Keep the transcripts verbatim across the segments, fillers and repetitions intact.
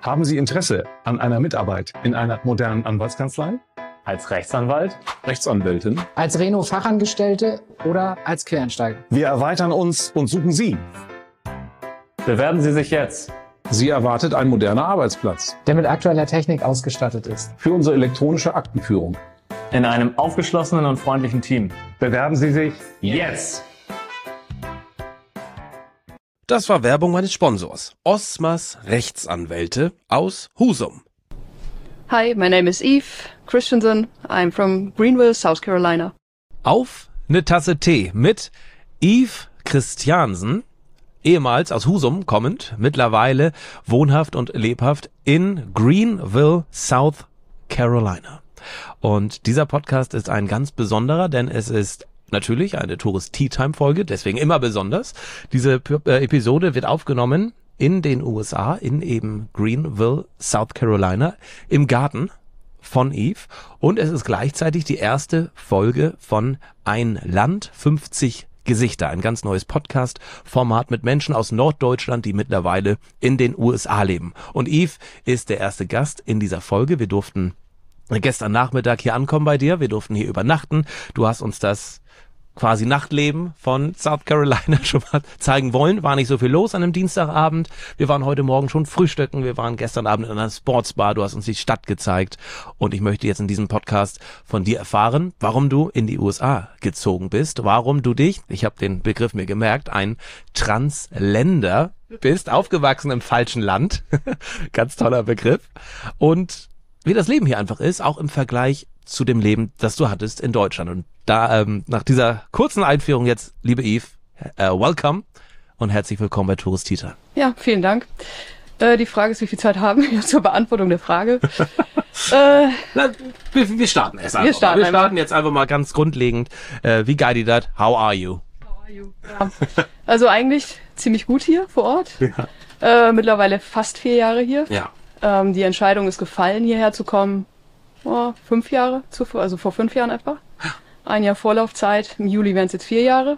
Haben Sie Interesse an einer Mitarbeit in einer modernen Anwaltskanzlei? Als Rechtsanwalt? Rechtsanwältin? Als Reno-Fachangestellte oder als Quereinsteiger? Wir erweitern uns und suchen Sie. Bewerben Sie sich jetzt. Sie erwartet ein moderner Arbeitsplatz. Der mit aktueller Technik ausgestattet ist. Für unsere elektronische Aktenführung. In einem aufgeschlossenen und freundlichen Team. Bewerben Sie sich Jetzt! Das war Werbung meines Sponsors, Osmas Rechtsanwälte aus Husum. Hi, my name is Eve Christensen. I'm from Greenville, South Carolina. Auf eine Tasse Tee mit Eve Christiansen, ehemals aus Husum kommend, mittlerweile wohnhaft und lebhaft in Greenville, South Carolina. Und dieser Podcast ist ein ganz besonderer, denn es ist natürlich eine Tourist Tea Time Folge, deswegen immer besonders. Diese P- äh, Episode wird aufgenommen in den U S A, in eben Greenville, South Carolina, im Garten von Eve. Und es ist gleichzeitig die erste Folge von Ein Land, fünfzig Gesichter, ein ganz neues Podcast-Format mit Menschen aus Norddeutschland, die mittlerweile in den U S A leben. Und Eve ist der erste Gast in dieser Folge. Wir durften gestern Nachmittag hier ankommen bei dir. Wir durften hier übernachten. Du hast uns das quasi Nachtleben von South Carolina schon mal zeigen wollen. War nicht so viel los an einem Dienstagabend. Wir waren heute Morgen schon frühstücken. Wir waren gestern Abend in einer Sportsbar. Du hast uns die Stadt gezeigt. Und ich möchte jetzt in diesem Podcast von dir erfahren, warum du in die U S A gezogen bist. Warum du dich, ich habe den Begriff mir gemerkt, ein Transländer bist, aufgewachsen im falschen Land. Ganz toller Begriff. Und wie das Leben hier einfach ist, auch im Vergleich zu dem Leben, das du hattest in Deutschland. Und da ähm, nach dieser kurzen Einführung jetzt, liebe Eve, äh, welcome und herzlich willkommen bei Tourist Tea Time. Ja, vielen Dank. Äh, die Frage ist, wie viel Zeit haben wir zur Beantwortung der Frage? äh, Na, wir, wir starten erst einfach. Wir starten, wir starten jetzt einfach mal ganz grundlegend. Äh, wie guided that? How are you? How are you? Ja. Also eigentlich ziemlich gut hier vor Ort. Ja. Äh, mittlerweile fast vier Jahre hier. Ja. Ähm, die Entscheidung ist gefallen, hierher zu kommen. Oh, fünf Jahre, zuvor, also vor fünf Jahren etwa. Ein Jahr Vorlaufzeit, im Juli wären es jetzt vier Jahre.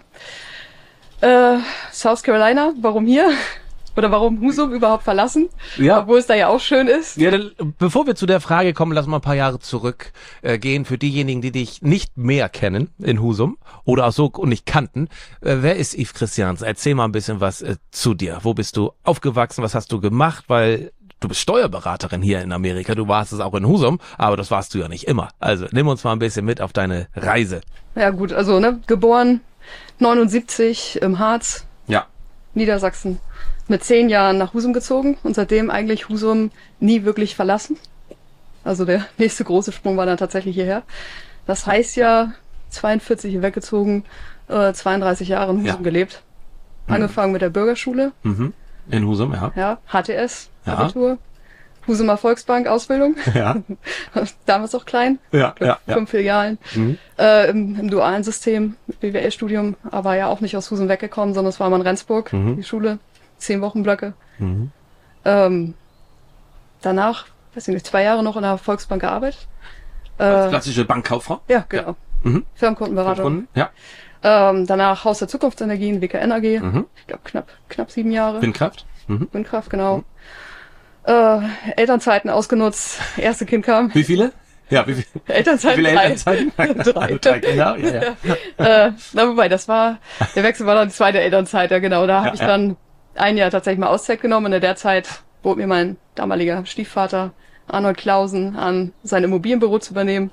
Äh, South Carolina, warum hier? Oder warum Husum überhaupt verlassen? Ja. Obwohl es da ja auch schön ist. Ja, dann, bevor wir zu der Frage kommen, lass mal ein paar Jahre zurück äh, gehen für diejenigen, die dich nicht mehr kennen in Husum oder auch so und nicht kannten. Äh, wer ist Eve Christiansen? Erzähl mal ein bisschen was äh, zu dir. Wo bist du aufgewachsen? Was hast du gemacht? Weil du bist Steuerberaterin hier in Amerika. Du warst es auch in Husum, aber das warst du ja nicht immer. Also nimm uns mal ein bisschen mit auf deine Reise. Ja gut, also ne, geboren neunundsiebzig im Harz, Ja. Niedersachsen. Mit zehn Jahren nach Husum gezogen und seitdem eigentlich Husum nie wirklich verlassen. Also der nächste große Sprung war dann tatsächlich hierher. Das heißt ja, zweiundvierzig hier weggezogen, äh, zweiunddreißig Jahre in Husum Ja. gelebt. Angefangen mit der Bürgerschule, Mhm. In Husum, ja. ja, H T S, Ja. Abitur, Husumer Volksbank, Ausbildung, Ja. damals auch klein, Ja, ja, ja. fünf Filialen, Mhm. äh, im, im dualen System, B W L-Studium, aber ja auch nicht aus Husum weggekommen, sondern es war mal in Rendsburg, Mhm. die Schule, zehn Wochenblöcke. Mhm. Ähm, danach, weiß ich nicht, zwei Jahre noch in der Volksbank gearbeitet. Äh, Klassische Bankkauffrau. ja, genau. Mhm. Firmenkundenberatung. Kunden? Ja. Ähm, danach Haus der Zukunftsenergien, W K N A G. Mhm. Ich glaube knapp, knapp sieben Jahre. Windkraft. Mhm. Windkraft, genau. Äh, Elternzeiten ausgenutzt. Erste Kind kam. Wie viele? Ja, wie, viel, wie Elternzeiten viele drei. Elternzeiten? Drei. Drei Kinder, ja, ja. äh, na, wobei, das war, der Wechsel war dann die zweite Elternzeit, ja genau. Da habe Ja, ich ja. dann ein Jahr tatsächlich mal Auszeit genommen. In der Zeit bot mir mein damaliger Stiefvater Arnold Clausen an, sein Immobilienbüro zu übernehmen.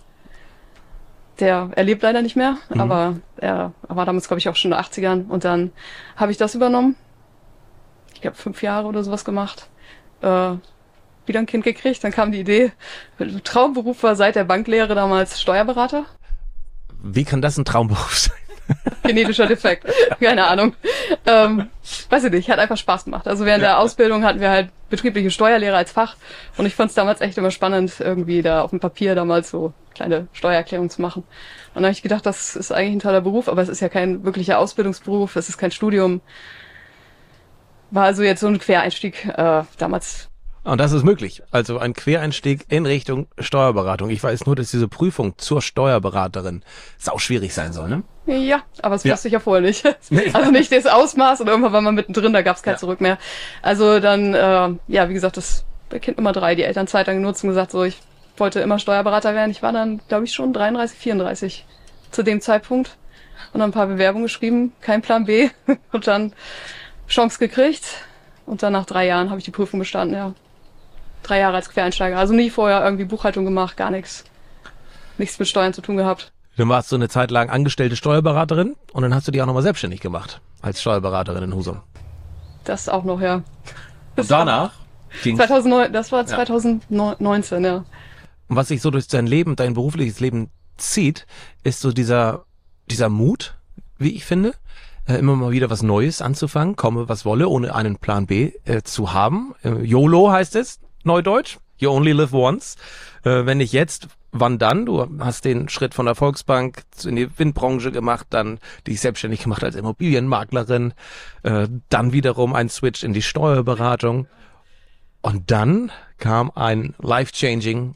Der, er lebt leider nicht mehr, Mhm. aber er war damals, glaube ich, auch schon in den achtzigern. Und dann habe ich das übernommen. Ich glaube, fünf Jahre oder sowas gemacht. Äh, wieder ein Kind gekriegt. Dann kam die Idee, Traumberuf war seit der Banklehre damals Steuerberater. Wie kann das ein Traumberuf sein? Genetischer Defekt. Keine Ahnung. Ähm, weiß ich nicht, hat einfach Spaß gemacht. Also während Ja. der Ausbildung hatten wir halt betriebliche Steuerlehre als Fach und ich fand es damals echt immer spannend, irgendwie da auf dem Papier damals so kleine Steuererklärungen zu machen. Und dann habe ich gedacht, das ist eigentlich ein toller Beruf, aber es ist ja kein wirklicher Ausbildungsberuf, es ist kein Studium. War also jetzt so ein Quereinstieg äh, damals. Und das ist möglich. Also ein Quereinstieg in Richtung Steuerberatung. Ich weiß nur, dass diese Prüfung zur Steuerberaterin sau schwierig sein soll, ne? Ja, aber das Ja. wusste ich ja vorher nicht. Nee. Also nicht das Ausmaß und irgendwann war man mittendrin, da gab es kein Ja. Zurück mehr. Also dann, äh, ja, wie gesagt, das bei Kind Nummer drei die Elternzeit dann genutzt und gesagt, so, ich wollte immer Steuerberater werden. Ich war dann, glaube ich, schon dreiunddreißig, vierunddreißig zu dem Zeitpunkt. Und dann ein paar Bewerbungen geschrieben, kein Plan B. Und dann Chance gekriegt. Und dann nach drei Jahren habe ich die Prüfung bestanden, ja. Drei Jahre als Quereinsteiger. Also nie vorher irgendwie Buchhaltung gemacht, gar nichts. Nichts mit Steuern zu tun gehabt. Du warst so eine Zeit lang angestellte Steuerberaterin und dann hast du dich auch nochmal selbstständig gemacht als Steuerberaterin in Husum. Das auch noch, ja. Und danach ging zweitausendneun, das war zweitausendneunzehn, ja. Und was sich so durch dein Leben, dein berufliches Leben zieht, ist so dieser, dieser Mut, wie ich finde, äh, immer mal wieder was Neues anzufangen, komme was wolle, ohne einen Plan B äh, zu haben. Äh, YOLO heißt es, Neudeutsch. You only live once. Äh, wenn nicht jetzt, wann dann? Du hast den Schritt von der Volksbank in die Windbranche gemacht, dann dich selbstständig gemacht als Immobilienmaklerin, äh, dann wiederum ein Switch in die Steuerberatung. Und dann kam ein life-changing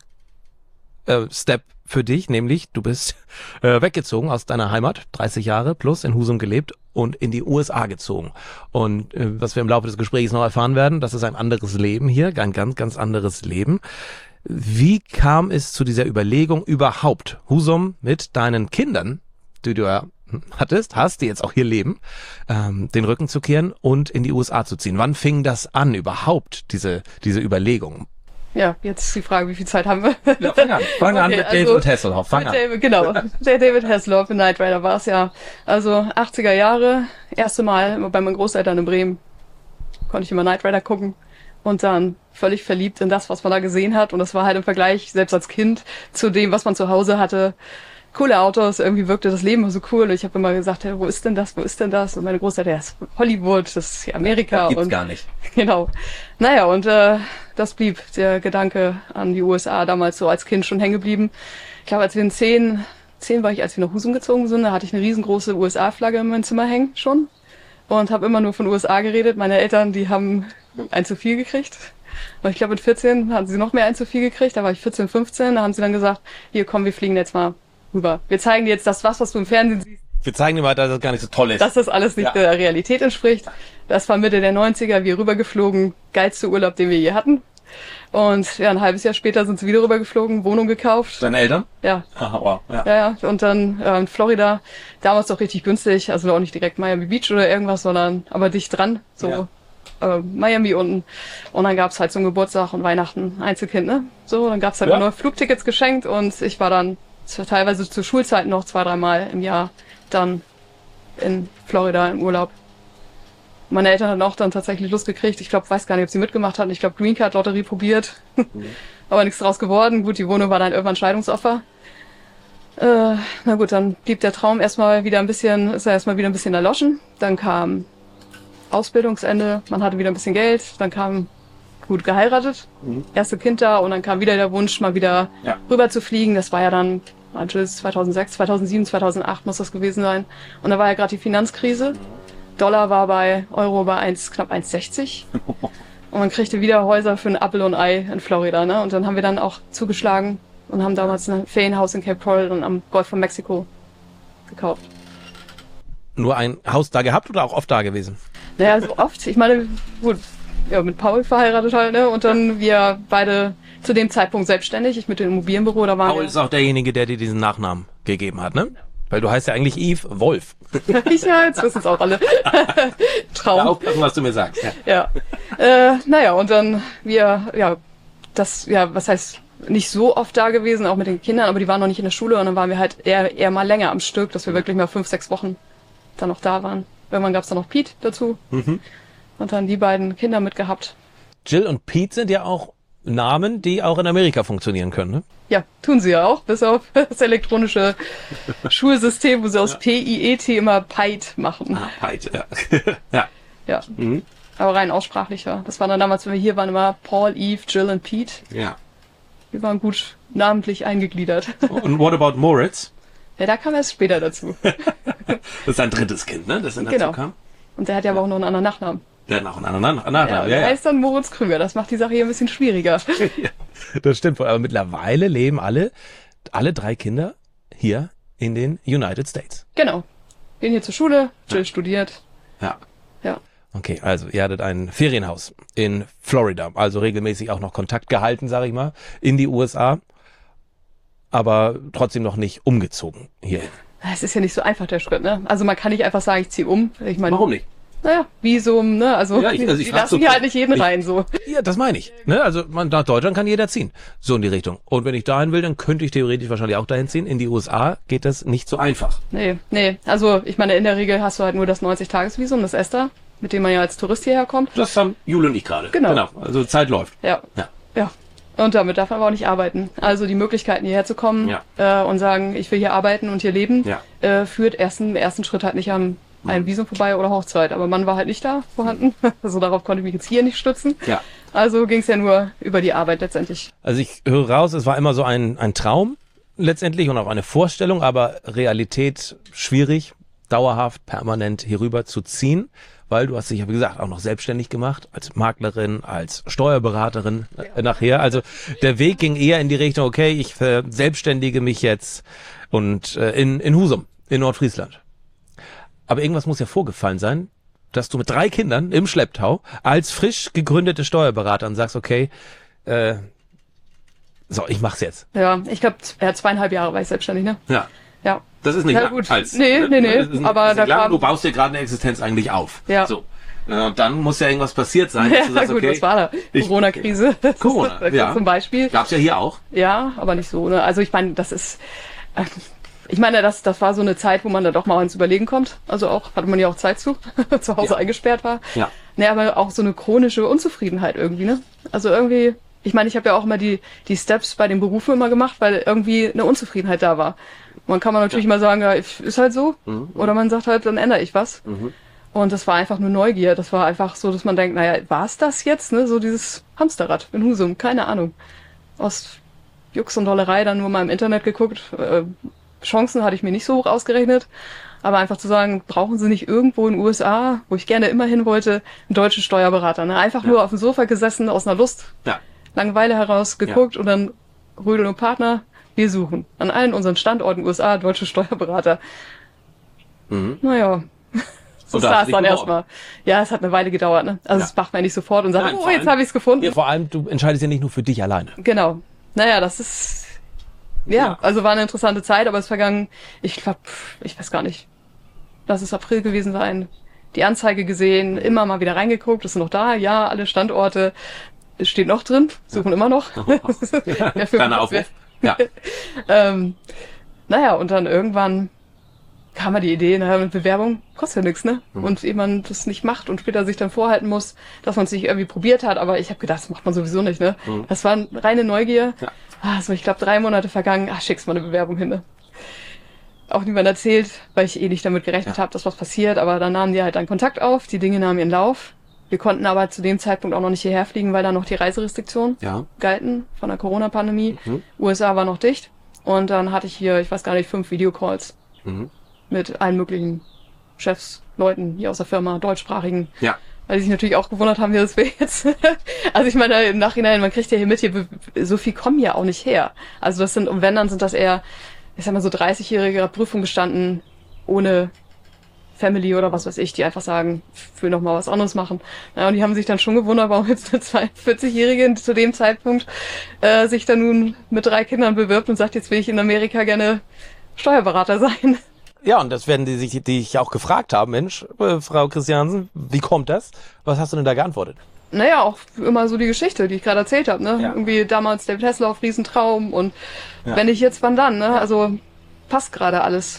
äh, Step für dich, nämlich du bist äh, weggezogen aus deiner Heimat, dreißig Jahre plus in Husum gelebt und in die U S A gezogen. Und äh, was wir im Laufe des Gesprächs noch erfahren werden, das ist ein anderes Leben hier, ein ganz, ganz anderes Leben. Wie kam es zu dieser Überlegung überhaupt, Husum mit deinen Kindern, die du ja hattest, hast, die jetzt auch hier leben, ähm, den Rücken zu kehren und in die U S A zu ziehen? Wann fing das an überhaupt, diese, diese Überlegung? Ja, jetzt die Frage, wie viel Zeit haben wir? Ja, fang an, fang an Okay, mit also David Hasselhoff. Fang mit an. David, genau, der David Hasselhoff in Knight Rider war es ja. Also achtziger Jahre, erste Mal bei meinen Großeltern in Bremen, konnte ich immer Knight Rider gucken und dann völlig verliebt in das, was man da gesehen hat. Und das war halt im Vergleich, selbst als Kind, zu dem, was man zu Hause hatte. Coole Autos, irgendwie wirkte das Leben so cool. Und ich habe immer gesagt, hey, wo ist denn das, wo ist denn das? Und meine Großeltern, ja, das ist Hollywood, das ist hier Amerika. Gibt's und gar nicht. Genau. Naja, und äh, das blieb der Gedanke an die U S A damals so als Kind schon hängen geblieben. Ich glaube, als wir in zehn, zehn war ich, als wir nach Husum gezogen sind, da hatte ich eine riesengroße U S A-Flagge in meinem Zimmer hängen schon und habe immer nur von U S A geredet. Meine Eltern, die haben ein zu viel gekriegt. Und ich glaube, mit vierzehn hatten sie noch mehr ein zu viel gekriegt. Da war ich vierzehn, fünfzehn. Da haben sie dann gesagt, hier komm, wir fliegen jetzt mal rüber. Wir zeigen dir jetzt das, was, was du im Fernsehen siehst. Wir zeigen dir mal, dass das gar nicht so toll ist. Dass das alles nicht Ja. der Realität entspricht. Das war Mitte der neunziger, wir rübergeflogen. Geilste Urlaub, den wir je hatten. Und ja, ein halbes Jahr später sind sie wieder rübergeflogen, Wohnung gekauft. Deine Eltern? Ja, Aha, wow. Ja. ja, ja. Und dann äh, in Florida, damals doch richtig günstig. Also auch nicht direkt Miami Beach oder irgendwas, sondern aber dicht dran. So Ja. äh, Miami unten. Und dann gab's halt zum Geburtstag und Weihnachten Einzelkind, ne? So, dann gab's halt Ja. auch noch Flugtickets geschenkt und ich war dann teilweise zu Schulzeiten noch zwei, dreimal im Jahr dann in Florida im Urlaub. Meine Eltern hatten auch dann tatsächlich Lust gekriegt. Ich glaube, weiß gar nicht, ob sie mitgemacht hatten. Ich glaube, Green Card Lotterie probiert. Aber nichts draus geworden. Gut, die Wohnung war dann irgendwann Scheidungsopfer. Äh, na gut, dann blieb der Traum erstmal wieder ein bisschen, ist er erstmal wieder ein bisschen erloschen. Dann kam Ausbildungsende, man hatte wieder ein bisschen Geld. Dann kam gut geheiratet, erste Kind da und dann kam wieder der Wunsch, mal wieder Ja. rüber zu fliegen. Das war ja dann zweitausendsechs, zweitausendsieben, zweitausendacht muss das gewesen sein. Und da war ja gerade die Finanzkrise. Dollar war bei Euro bei eins, knapp eins sechzig. Und man kriegte wieder Häuser für ein Apfel und Ei in Florida. Ne? Und dann haben wir dann auch zugeschlagen und haben damals ein Ferienhaus in Cape Coral und am Golf von Mexiko gekauft. Nur ein Haus da gehabt oder auch oft da gewesen? Naja, so oft. Ich meine, gut, ja, mit Paul verheiratet halt, ne? Und dann wir beide zu dem Zeitpunkt selbstständig. Ich mit dem Immobilienbüro, da waren Paul wir... ist auch derjenige, der dir diesen Nachnamen gegeben hat, ne? Weil du heißt ja eigentlich Yves Wolf. ja, jetzt wissen es auch alle. Traum. Aufpassen, was du mir sagst. Ja. Ja. Äh, naja, und dann wir, ja, das, ja, was heißt, nicht so oft da gewesen, auch mit den Kindern, aber die waren noch nicht in der Schule und dann waren wir halt eher, eher mal länger am Stück, dass wir wirklich mal fünf, sechs Wochen dann noch da waren. Irgendwann gab es dann noch Pete dazu Mhm. und dann die beiden Kinder mitgehabt. Jill und Pete sind ja auch Namen, die auch in Amerika funktionieren können, ne? Ja, tun sie ja auch, bis auf das elektronische Schulsystem, wo sie aus P I E T immer Pite machen. Ah, Pete, ja. ja. Ja, Mhm. aber rein aussprachlicher. Das war dann damals, wenn wir hier waren, immer Paul, Eve, Jill und Pete. Ja. Wir waren gut namentlich eingegliedert. Und what about Moritz? Ja, da kam erst später dazu. Das ist ein drittes Kind, ne? Das dann dazu Genau. kam. Und der hat ja aber auch noch einen anderen Nachnamen. Der hat noch einen anderen Nachnamen. Ja, Ja, der ja, heißt dann Moritz Krüger. Das macht die Sache hier ein bisschen schwieriger. Das stimmt. Aber mittlerweile leben alle, alle drei Kinder hier in den United States. Genau. Gehen hier zur Schule, Jill studiert. Ja. Ja. Okay, also ihr hattet ein Ferienhaus in Florida, also regelmäßig auch noch Kontakt gehalten, sage ich mal, in die U S A, aber trotzdem noch nicht umgezogen hierhin. Es ist ja nicht so einfach, der Schritt, ne? Also man kann nicht einfach sagen, ich ziehe um. Ich meine, Warum nicht? Naja, Visum, ne? Also, Ja, ich- also ich die frag lassen so- hier halt nicht jeden ich- rein, so. Ja, das meine ich. Ne? Also man, nach Deutschland kann jeder ziehen, so in die Richtung. Und wenn ich dahin will, dann könnte ich theoretisch wahrscheinlich auch dahin ziehen. In die U S A geht das nicht so einfach. Nee, nee. Also, ich meine, in der Regel hast du halt nur das neunzig-Tages-Visum, das ESTA, mit dem man ja als Tourist hierher kommt. Das haben Jule und ich gerade. Genau. genau. Also Zeit läuft. Ja. Ja. Ja. Und damit darf man aber auch nicht arbeiten. Also die Möglichkeiten, hierher zu kommen Ja. äh, und sagen, ich will hier arbeiten und hier leben, Ja. äh, führt erst im ersten Schritt halt nicht am einem Visum vorbei oder Hochzeit. Aber Mann war halt nicht da vorhanden. Also darauf konnte ich mich jetzt hier nicht stützen. Ja. Also ging es ja nur über die Arbeit letztendlich. Also ich höre raus, es war immer so ein, ein Traum letztendlich und auch eine Vorstellung, aber Realität schwierig, dauerhaft, permanent hierüber zu ziehen, weil du hast dich ja, wie gesagt, auch noch selbstständig gemacht, als Maklerin, als Steuerberaterin äh, nachher. Also der Weg ging eher in die Richtung, okay, ich verselbstständige mich jetzt und äh, in, in Husum, in Nordfriesland. Aber irgendwas muss ja vorgefallen sein, dass du mit drei Kindern im Schlepptau als frisch gegründete Steuerberaterin sagst, okay, äh, so, ich mach's jetzt. Ja, ich glaube, ja, zweieinhalb Jahre war ich selbstständig, ne? Ja. Ja. Das ist nicht Ja, lang gut. als. Nee, nee, nee, Das ist, aber das ist da lang, kam- du baust dir gerade eine Existenz eigentlich auf. Ja. So. Äh, Und dann muss ja irgendwas passiert sein, dass Ja, du sagst, gut, okay. was war da? ich- Corona-Krise. Das ist Corona, das ja. Zum Beispiel. Gab's ja hier auch. Ja, aber nicht so, ne? Also ich meine, das ist, äh, ich meine, das, das war so eine Zeit, wo man da doch mal ins Überlegen kommt. Also auch, hatte man ja auch Zeit zu, zu Hause Ja. eingesperrt war. Ja. Ne, aber auch so eine chronische Unzufriedenheit irgendwie, ne? Also irgendwie, ich meine, ich habe ja auch immer die, die Steps bei den Berufen immer gemacht, weil irgendwie eine Unzufriedenheit da war. Man kann man natürlich mal sagen, ja, ist halt so. Mhm. Oder man sagt halt, dann ändere ich was. Mhm. Und das war einfach nur Neugier. Das war einfach so, dass man denkt, naja, war's das jetzt? Ne? So dieses Hamsterrad in Husum, keine Ahnung. Aus Jux und Dollerei dann nur mal im Internet geguckt. Äh, Chancen hatte ich mir nicht so hoch ausgerechnet. Aber einfach zu sagen, brauchen Sie nicht irgendwo in den U S A, wo ich gerne immer hin wollte, einen deutschen Steuerberater. Ne? Einfach Ja. nur auf dem Sofa gesessen, aus einer Lust, Ja. Langeweile heraus geguckt und dann Rödel und Partner, wir suchen an allen unseren Standorten U S A deutsche Steuerberater. Mhm. Naja, so Und da hast sah du es dich dann beworben. erstmal. Ja, es hat eine Weile gedauert. Ne? Also Ja. das macht man nicht sofort und sagt, Nein, oh, vor jetzt allem- habe ich es gefunden. Ja, vor allem, du entscheidest ja nicht nur für dich alleine. Genau. Naja, das ist, ja, Ja. also war eine interessante Zeit, aber es ist vergangen, ich glaube, ich weiß gar nicht, lass es April gewesen sein, die Anzeige gesehen, immer mal wieder reingeguckt, ist noch da, ja, alle Standorte, es steht noch drin, suchen immer noch. Ja, für- Kleiner Aufruf. Ja. ähm, naja, und dann irgendwann kam mir die Idee, naja, mit Bewerbung kostet ja nichts, ne? Mhm. Und ehe man das nicht macht und später sich dann vorhalten muss, dass man es nicht irgendwie probiert hat, aber ich habe gedacht, das macht man sowieso nicht, ne? Mhm. Das war eine reine Neugier. Ja. Ah, so, ich glaube, drei Monate vergangen, ach, schick's mal eine Bewerbung hin, ne? Auch niemand erzählt, weil ich eh nicht damit gerechnet Ja. habe, dass was passiert, aber dann nahmen die halt dann Kontakt auf, die Dinge nahmen ihren Lauf. Wir konnten aber zu dem Zeitpunkt auch noch nicht hierher fliegen, weil da noch die Reiserestriktionen Ja. galten von der Corona-Pandemie. Mhm. U S A war noch dicht. Und dann hatte ich hier, ich weiß gar nicht, fünf Videocalls Mhm. mit allen möglichen Chefs, Leuten hier aus der Firma, deutschsprachigen. Ja. Weil die sich natürlich auch gewundert haben, wie das wäre jetzt. Also ich meine, im Nachhinein, man kriegt ja hier mit, hier be- so viel kommen ja auch nicht her. Also das sind, und wenn, dann sind das eher, ich sag mal, so dreißigjährige Prüfung gestanden, ohne Family oder was weiß ich, die einfach sagen, ich will noch mal was anderes machen. Ja, und die haben sich dann schon gewundert, warum jetzt eine zweiundvierzigjährige zu dem Zeitpunkt äh, sich dann nun mit drei Kindern bewirbt und sagt, jetzt will ich in Amerika gerne Steuerberater sein. Ja, und das werden die sich, die ich auch gefragt haben, Mensch, äh, Frau Christiansen, wie kommt das? Was hast du denn da geantwortet? Naja, auch immer so die Geschichte, die ich gerade erzählt habe. Ne? Ja. Irgendwie damals David Hasselhoff, Riesentraum und Ja. wenn nicht jetzt, wann dann? Ne? Also passt gerade alles.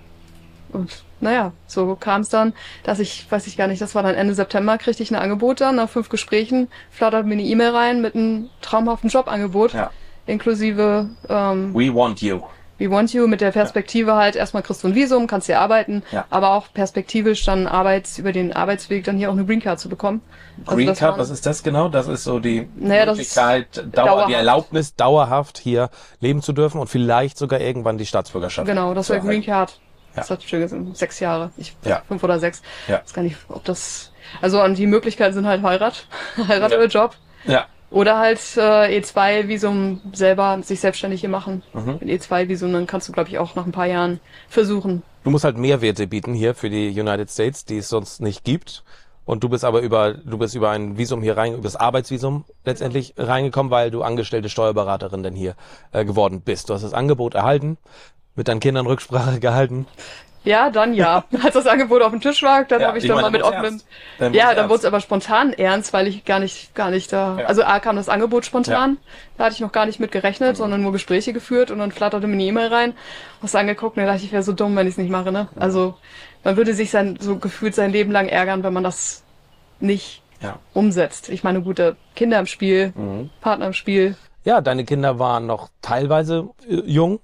Und naja, so kam es dann, dass ich, weiß ich gar nicht, das war dann Ende September, kriegte ich ein Angebot dann, nach fünf Gesprächen, flattert mir eine E-Mail rein mit einem traumhaften Jobangebot, Ja. inklusive ähm, We want you. We Want You mit der Perspektive halt, erstmal kriegst du ein Visum, kannst hier arbeiten, Ja. aber auch perspektivisch dann Arbeits, über den Arbeitsweg dann hier auch eine Green Card zu bekommen. Also Green das Card, waren- was ist das genau? Das ist so die Naja, das Möglichkeit, ist Dauer, dauerhaft. die Erlaubnis, dauerhaft hier leben zu dürfen und vielleicht sogar irgendwann die Staatsbürgerschaft. Genau, das zu war Green erhalten. Card. Ja. Das hat schon sechs Jahre. Ich, Ja. Fünf oder sechs. Ja. Ich weiß gar nicht, ob das. Also und die Möglichkeiten sind halt Heirat, Heirat Ja. oder Job. Ja. Oder halt äh, E zwei Visum selber sich selbstständig hier machen. Mhm. Mit E zwei Visum, dann kannst du, glaube ich, auch nach ein paar Jahren versuchen. Du musst halt Mehrwerte bieten hier für die United States, die es sonst nicht gibt. Und du bist aber über, du bist über ein Visum hier rein, über das Arbeitsvisum letztendlich reingekommen, weil du angestellte Steuerberaterin denn hier äh, geworden bist. Du hast das Angebot erhalten, mit deinen Kindern Rücksprache gehalten. Ja, dann ja. Als das Angebot auf dem Tisch lag, dann Ja, habe ich ich dann meine, mal mit dann wurd's offenem... ernst. Dann wurd's Ja, dann ernst. wurde es aber spontan ernst, weil ich gar nicht, gar nicht da... Ja. Also A kam das Angebot spontan, da hatte ich noch gar nicht mit gerechnet, sondern nur Gespräche geführt und dann flatterte mir eine E-Mail rein, was angeguckt und da dachte ich, ich wäre so dumm, wenn ich es nicht mache, ne? Also man würde sich sein, so gefühlt sein Leben lang ärgern, wenn man das nicht Ja. umsetzt. Ich meine, gute Kinder im Spiel, Mhm. Partner im Spiel. Ja, deine Kinder waren noch teilweise äh, jung.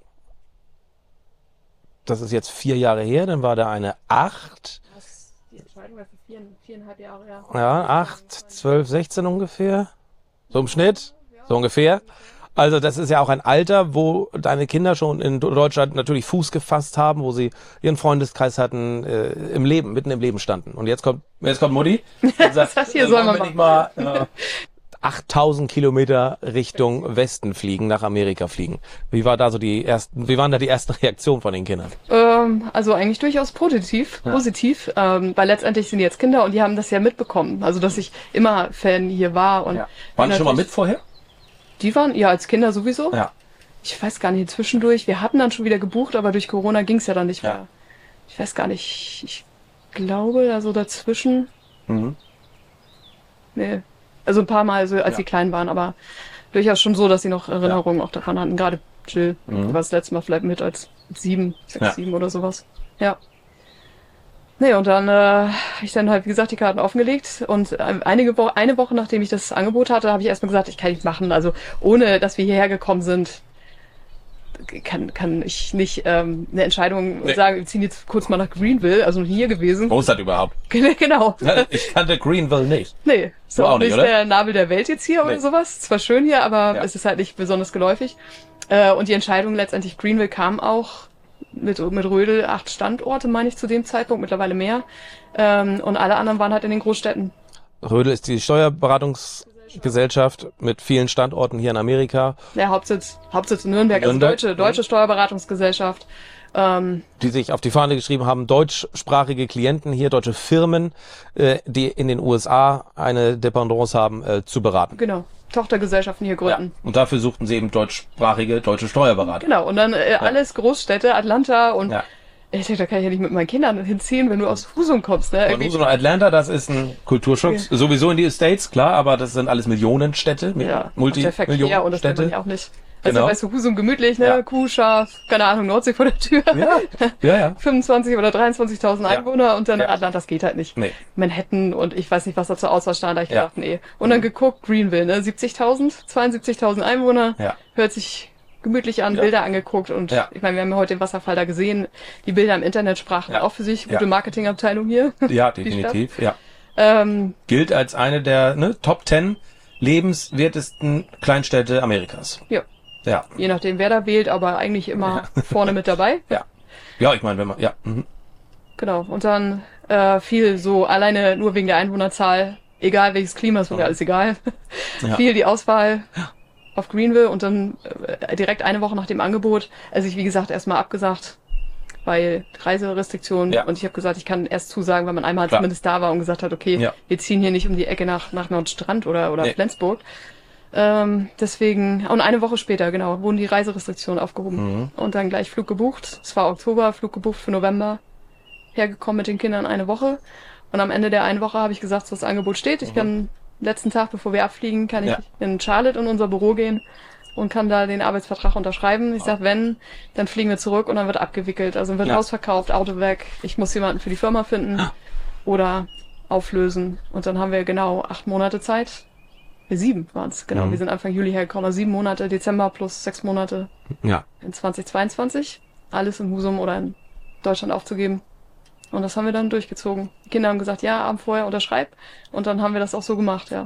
Das ist jetzt vier Jahre her, dann war der eine acht, Die Entscheidung war für vier, viereinhalb Jahre, ja. ja, acht, zwölf, sechzehn ungefähr. So im Schnitt, so ungefähr. Also das ist ja auch ein Alter, wo deine Kinder schon in Deutschland natürlich Fuß gefasst haben, wo sie ihren Freundeskreis hatten, äh, im Leben, mitten im Leben standen. Und jetzt kommt, jetzt kommt Mutti. Und sagt, Das hier äh, soll wollen man wir nicht mal äh, achttausend Kilometer Richtung Westen fliegen, nach Amerika fliegen. Wie war da so die ersten, wie waren da die ersten Reaktionen von den Kindern? Ähm, also eigentlich durchaus positiv, Ja. positiv, ähm, weil letztendlich sind die jetzt Kinder und die haben das ja mitbekommen. Also dass ich immer Fan hier war und Waren die schon mal natürlich- mit vorher? Die waren ja als Kinder sowieso. Ja. Ich weiß gar nicht, zwischendurch. Wir hatten dann schon wieder gebucht, aber durch Corona ging es ja dann nicht Ja. mehr. Ich weiß gar nicht. Ich glaube, da so dazwischen. Mhm. Nee. Also ein paar Mal, so, als Ja. sie klein waren, aber durchaus schon so, dass sie noch Erinnerungen auch daran hatten. Gerade Jill, Mhm. die war das letzte Mal vielleicht mit als sieben, sechs, Ja. sieben oder sowas. Ja. Nee, und dann äh, habe ich dann halt, wie gesagt, die Karten offengelegt und äh, einige Wo eine Woche, nachdem ich das Angebot hatte, habe ich erstmal gesagt, ich kann nicht machen. Also ohne, dass wir hierher gekommen sind, kann, kann ich nicht ähm, eine Entscheidung Nee. sagen, wir ziehen jetzt kurz mal nach Greenville, also hier gewesen. Wo ist das überhaupt? Genau. Ich kannte Greenville nicht. Nee, ist Du auch auch nicht, nicht oder? der Nabel der Welt jetzt hier Nee. oder sowas. Zwar schön hier, aber Ja. es ist halt nicht besonders geläufig. Äh, und die Entscheidung letztendlich Greenville kam auch mit, mit Rödel acht Standorte, meine ich zu dem Zeitpunkt, mittlerweile mehr. Ähm, und alle anderen waren halt in den Großstädten. Rödel ist die Steuerberatungsgesellschaft mit vielen Standorten hier in Amerika, Der Hauptsitz, Hauptsitz in Nürnberg, also Nürnberg, deutsche, deutsche Steuerberatungsgesellschaft. Ähm, die sich auf die Fahne geschrieben haben, deutschsprachige Klienten hier, deutsche Firmen, äh, die in den U S A eine Dependance haben, äh, zu beraten. genau, Tochtergesellschaften hier gründen. Und dafür suchten sie eben deutschsprachige deutsche Steuerberater. Genau, und dann äh, alles Großstädte, Atlanta und Ja. ich dachte, da kann ich ja nicht mit meinen Kindern hinziehen, wenn du aus Husum kommst. Ne? Von Irgendwie- Husum nach Atlanta, das ist ein Kulturschock. Sowieso in die States, klar, aber das sind alles Millionenstädte, Ja, auch der Verkehr und das will man Multimillionenstädte. ja auch nicht. Also Genau. weißt du, Husum gemütlich, ne? Ja. Kuh, Schaf, keine Ahnung, Nordsee vor der Tür. Ja, ja, ja. fünfundzwanzig oder dreiundzwanzigtausend Ja. Einwohner und dann Ja. Atlanta, das geht halt nicht. Nee. Manhattan und ich weiß nicht, was da zur Auswahl stand, da hab ich Ja. gedacht, nee. Und dann geguckt, Greenville, ne? siebzigtausend, zweiundsiebzigtausend Einwohner, Ja. hört sich gemütlich an, Ja. Bilder angeguckt und Ja. ich meine, wir haben ja heute den Wasserfall da gesehen, die Bilder im Internet sprachen Ja. auch für sich, Ja. gute Marketingabteilung hier. Ja, Die definitiv, ja. ähm, Gilt als eine der ne, Top Ten lebenswertesten Kleinstädte Amerikas. ja, Ja. je nachdem, wer da wählt, aber eigentlich immer vorne mit dabei. Ja. Ja, ich meine, wenn man, ja. Mhm. Genau, und dann äh, viel so alleine nur wegen der Einwohnerzahl, egal welches Klima, ist mir Ja. alles egal, Ja. viel die Auswahl auf Greenville und dann äh, direkt eine Woche nach dem Angebot, also ich wie gesagt erstmal abgesagt, weil Reiserestriktionen Ja. und ich habe gesagt, ich kann erst zusagen, wenn man einmal Klar. zumindest da war und gesagt hat, okay, Ja. wir ziehen hier nicht um die Ecke nach, nach Nordstrand oder, oder Nee. Flensburg. Ähm, deswegen, und eine Woche später, genau, wurden die Reiserestriktionen aufgehoben. Mhm. Und dann gleich Flug gebucht. Es war Oktober, Flug gebucht für November. Hergekommen mit den Kindern eine Woche. Und am Ende der einen Woche habe ich gesagt, so das Angebot steht. Ich kann letzten Tag, bevor wir abfliegen, kann ich Ja. in Charlotte in unser Büro gehen und kann da den Arbeitsvertrag unterschreiben. Ich sag, wenn, dann fliegen wir zurück und dann wird abgewickelt. Also wird Ja. Haus verkauft, Auto weg. Ich muss jemanden für die Firma finden oder auflösen. Und dann haben wir genau acht Monate Zeit. Nee, sieben waren es, genau. Mhm. Wir sind Anfang Juli hergekommen. Also sieben Monate, Dezember plus sechs Monate Ja. in zweitausendzweiundzwanzig. Alles in Husum oder in Deutschland aufzugeben. Und das haben wir dann durchgezogen. Die Kinder haben gesagt, ja, Abend vorher unterschreib. Und dann haben wir das auch so gemacht, ja.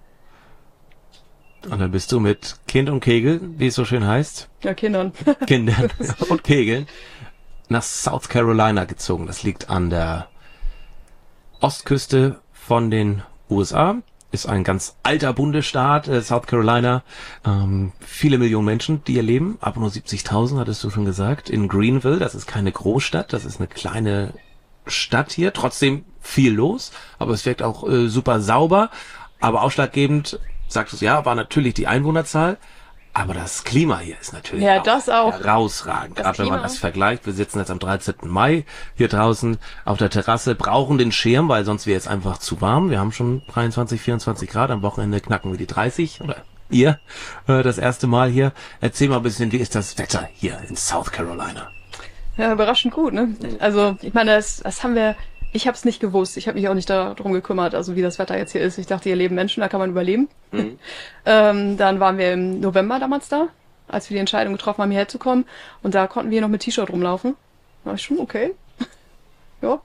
Und dann bist du mit Kind und Kegel, wie es so schön heißt, Ja, Kindern. Kindern und Kegeln, nach South Carolina gezogen. Das liegt an der Ostküste von den U S A. Ist ein ganz alter Bundesstaat, äh, South Carolina. Ähm, viele Millionen Menschen, die hier leben. Aber nur siebzigtausend, hattest du schon gesagt. In Greenville, das ist keine Großstadt, das ist eine kleine Stadt hier, trotzdem viel los, aber es wirkt auch äh, super sauber. Aber ausschlaggebend, sagst du, ja, war natürlich die Einwohnerzahl. Aber das Klima hier ist natürlich Ja, auch das auch. herausragend. Das Gerade wenn man Klima. das vergleicht. Wir sitzen jetzt am dreizehnten Mai hier draußen auf der Terrasse, brauchen den Schirm, weil sonst wäre es einfach zu warm. Wir haben schon dreiundzwanzig, vierundzwanzig Grad. Am Wochenende knacken wir die dreißig. Oder ihr äh, das erste Mal hier. Erzähl mal ein bisschen, wie ist das Wetter hier in South Carolina? Ja, überraschend gut, ne? Also, ich meine, das, das haben wir, ich habe es nicht gewusst. Ich habe mich auch nicht darum gekümmert, also wie das Wetter jetzt hier ist. Ich dachte, hier leben Menschen, da kann man überleben. Mhm. ähm, dann waren wir im November damals da, als wir die Entscheidung getroffen haben, hierher zu kommen. Und da konnten wir noch mit T-Shirt rumlaufen. Da war ich schon okay. ja.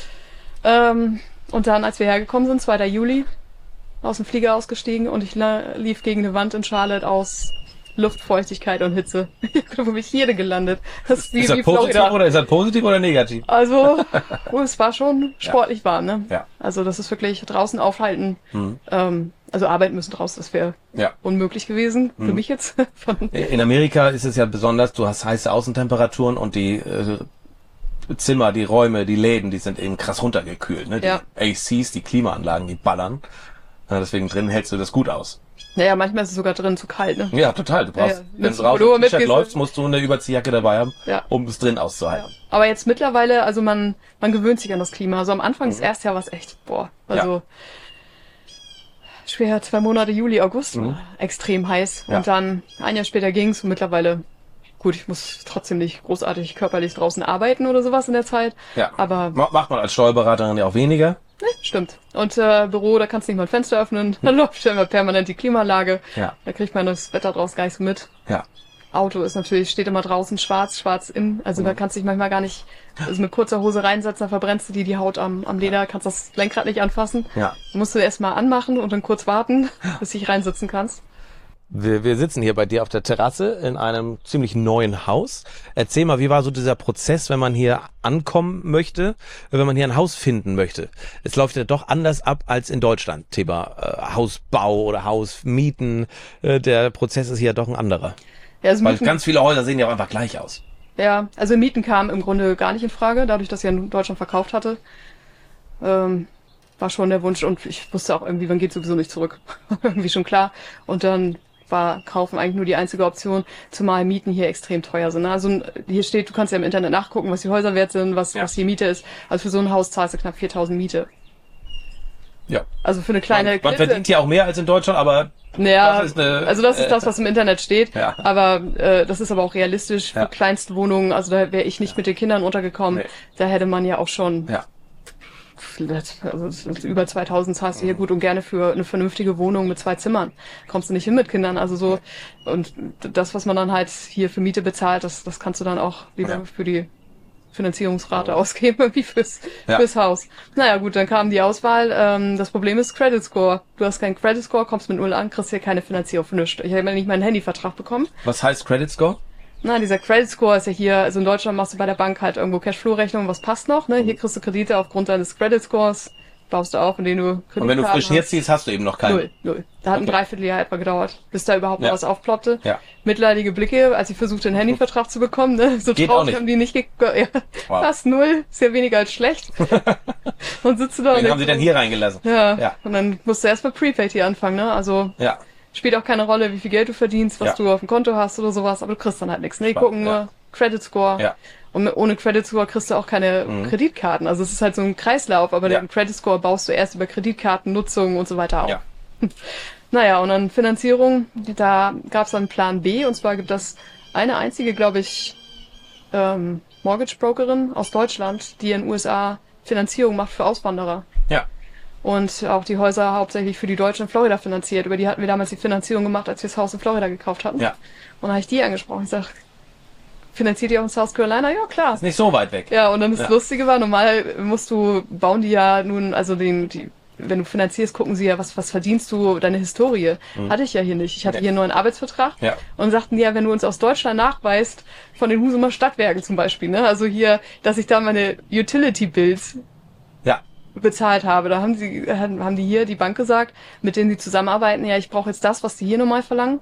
Ähm, und dann, als wir hergekommen sind, zweiter Juli, aus dem Flieger ausgestiegen und ich la- lief gegen eine Wand in Charlotte aus Luftfeuchtigkeit und Hitze. Wo bin ich hier denn gelandet? Das ist wie, Ist das wie positiv Florida. oder ist das positiv oder negativ? Also, oh, es war schon sportlich warm, ne? Ja. Also, das ist wirklich draußen aufhalten. Mhm. Ähm, also, arbeiten müssen draus, das wäre Ja. unmöglich gewesen, für mich jetzt. Von, In Amerika ist es ja besonders, du hast heiße Außentemperaturen und die äh, Zimmer, die Räume, die Läden, die sind eben krass runtergekühlt. Ne? Die Ja. A Cs, die Klimaanlagen, die ballern. Ja, deswegen drin hältst du das gut aus. naja, manchmal ist es sogar drin zu kalt, ne? Ja, total. Du brauchst, Ja, ja. wenn Mit du raus Pullover im T-Shirt mitgehst du- läufst, musst du eine Überziehjacke dabei haben, Ja. um es drin auszuhalten. Aber jetzt mittlerweile, also man, man gewöhnt sich an das Klima. Also am Anfang, Mhm. das erste Jahr war es echt, boah, also schwer, zwei Monate, Juli, August, Mhm. extrem heiß. Ja. Und dann ein Jahr später ging's und mittlerweile, gut, ich muss trotzdem nicht großartig körperlich draußen arbeiten oder sowas in der Zeit. Ja. Aber Ma- Macht man als Steuerberaterin ja auch weniger. ne, stimmt. Und äh, Büro, da kannst du nicht mal ein Fenster öffnen, dann läuft ja immer permanent die Klimaanlage. Ja. Da kriegt man das Wetter draußen gar nicht so mit. Ja. Auto ist natürlich, steht immer draußen schwarz, schwarz in. Also da kannst du dich manchmal gar nicht, also mit kurzer Hose reinsetzen, da verbrennst du dir die Haut am, am Leder, kannst das Lenkrad nicht anfassen. Ja. Da musst du erst mal anmachen und dann kurz warten, bis du dich reinsitzen kannst. Wir, wir sitzen hier bei dir auf der Terrasse in einem ziemlich neuen Haus. Erzähl mal, wie war so dieser Prozess, wenn man hier ankommen möchte, wenn man hier ein Haus finden möchte? Es läuft ja doch anders ab als in Deutschland. Thema äh, Hausbau oder Hausmieten. Äh, der Prozess ist hier doch ein anderer. Ja, also Weil Mieten, ganz viele Häuser sehen ja auch einfach gleich aus. ja, also Mieten kamen im Grunde gar nicht in Frage, dadurch, dass ich in Deutschland verkauft hatte. Ähm, war schon der Wunsch und ich wusste auch irgendwie, man geht sowieso nicht zurück. irgendwie schon klar. Und dann war Kaufen eigentlich nur die einzige Option, zumal Mieten hier extrem teuer sind. Also hier steht, du kannst ja im Internet nachgucken, was die Häuser wert sind, was, Ja. was die Miete ist. Also für so ein Haus zahlst du knapp viertausend Miete. Ja. Also für eine kleine Man, man Klitze- verdient ja auch mehr als in Deutschland, aber Naja, das ist eine- also das ist äh, das, was im Internet steht. Ja. Aber äh, das ist aber auch realistisch für Ja. kleinste Wohnungen. Also da wäre ich nicht mit den Kindern untergekommen. Nee. Da hätte man ja auch schon ja. also über zweitausend zahlst du hier gut und gerne für eine vernünftige Wohnung mit zwei Zimmern. Kommst du nicht hin mit Kindern. Also so, und das, was man dann halt hier für Miete bezahlt, das, das kannst du dann auch lieber Ja. für die Finanzierungsrate ausgeben, wie fürs, Ja. fürs Haus. Naja gut, dann kam die Auswahl. Ähm, das Problem ist Credit Score. Du hast keinen Credit Score, kommst mit null an, kriegst hier keine Finanzierung für nichts. Ich habe ja nicht meinen Handyvertrag bekommen. Was heißt Credit Score? Na, dieser Credit Score ist ja hier, also in Deutschland machst du bei der Bank halt irgendwo Cashflow-Rechnung, was passt noch, ne? Hier kriegst du Kredite aufgrund deines Credit Scores, baust du auf, indem du Kreditkarten Und wenn du frisch hast. herziehst, hast du eben noch keinen. Null, null. Da hat ein Okay. Dreivierteljahr etwa gedauert, bis da überhaupt Ja. noch was aufploppte. Ja. Mitleidige Blicke, als ich versuchte, einen Handyvertrag zu bekommen, ne? So Geht auch traurig nicht. haben die nicht ge ja. Wow. Fast null, ist ja weniger als schlecht. Und sitzt du da und Wen haben denkst sie denn so, hier reingelassen? Ja. Ja. Und dann musst du erstmal Prepaid hier anfangen, ne? Also Ja. spielt auch keine Rolle, wie viel Geld du verdienst, was Ja. du auf dem Konto hast oder sowas, aber du kriegst dann halt nichts. Ne? Die Spannend, gucken nur ja. Credit Score. Ja. Und mit- ohne Credit Score kriegst du auch keine Mhm. Kreditkarten. Also es ist halt so ein Kreislauf, aber Ja. den Credit Score baust du erst über Kreditkartennutzung und so weiter auf. Ja. Naja, und dann Finanzierung, da gab es dann Plan B, und zwar gibt es eine einzige, glaube ich, ähm, Mortgage Brokerin aus Deutschland, die in den U S A Finanzierung macht für Auswanderer. Ja. Und auch die Häuser hauptsächlich für die Deutschen in Florida finanziert. Über die hatten wir damals die Finanzierung gemacht, als wir das Haus in Florida gekauft hatten. Ja. Und dann habe ich die angesprochen. Ich sag, finanziert ihr auch in South Carolina? Ja, klar. Ist nicht so weit weg. Ja, und dann das Ja. Lustige war, normal musst du, bauen die ja nun, also den, die, wenn du finanzierst, gucken sie ja, was, was verdienst du, deine Historie. Hatte ich ja hier nicht. Ich hatte Nee. hier nur einen Arbeitsvertrag. Ja. Und sagten ja, wenn du uns aus Deutschland nachweist, von den Husumer Stadtwerken zum Beispiel, ne, also hier, dass ich da meine Utility Bills Ja. bezahlt habe. Da haben sie, haben die hier, die Bank gesagt, mit denen sie zusammenarbeiten, ja, ich brauche jetzt das, was die hier normal verlangen.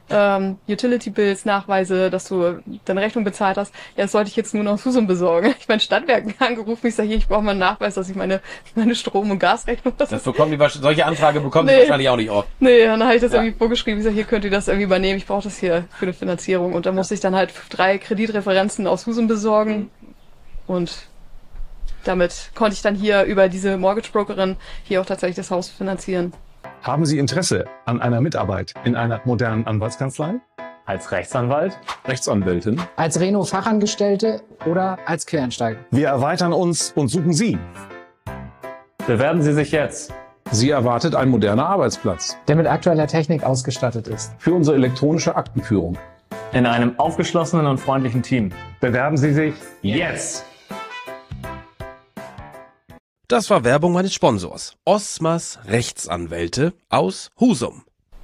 ähm, Utility Bills, Nachweise, dass du deine Rechnung bezahlt hast. Ja, das sollte ich jetzt nur noch aus Husum besorgen. Ich meine, Stadtwerken angerufen, ich sage hier, ich brauche mal einen Nachweis, dass ich meine meine Strom- und Gasrechnung... Das, Das bekommen die, wahrsch- solche Anfrage bekommen Nee. die wahrscheinlich auch nicht oft. Nee, dann habe ich das Ja. irgendwie vorgeschrieben. Ich sage, hier könnt ihr das irgendwie übernehmen. Ich brauche das hier für eine Finanzierung. Und dann musste ich dann halt drei Kreditreferenzen aus Husum besorgen. Und damit konnte ich dann hier über diese Mortgage Brokerin hier auch tatsächlich das Haus finanzieren. Haben Sie Interesse an einer Mitarbeit in einer modernen Anwaltskanzlei? Als Rechtsanwalt? Rechtsanwältin? Als Reno-Fachangestellte oder als Quereinsteiger. Wir erweitern uns und suchen Sie. Bewerben Sie sich jetzt. Sie erwartet ein moderner Arbeitsplatz Der mit aktueller Technik ausgestattet ist. für unsere elektronische Aktenführung. In einem aufgeschlossenen und freundlichen Team. Bewerben Sie sich Jetzt! Das war Werbung meines Sponsors. Osmas Rechtsanwälte aus Husum.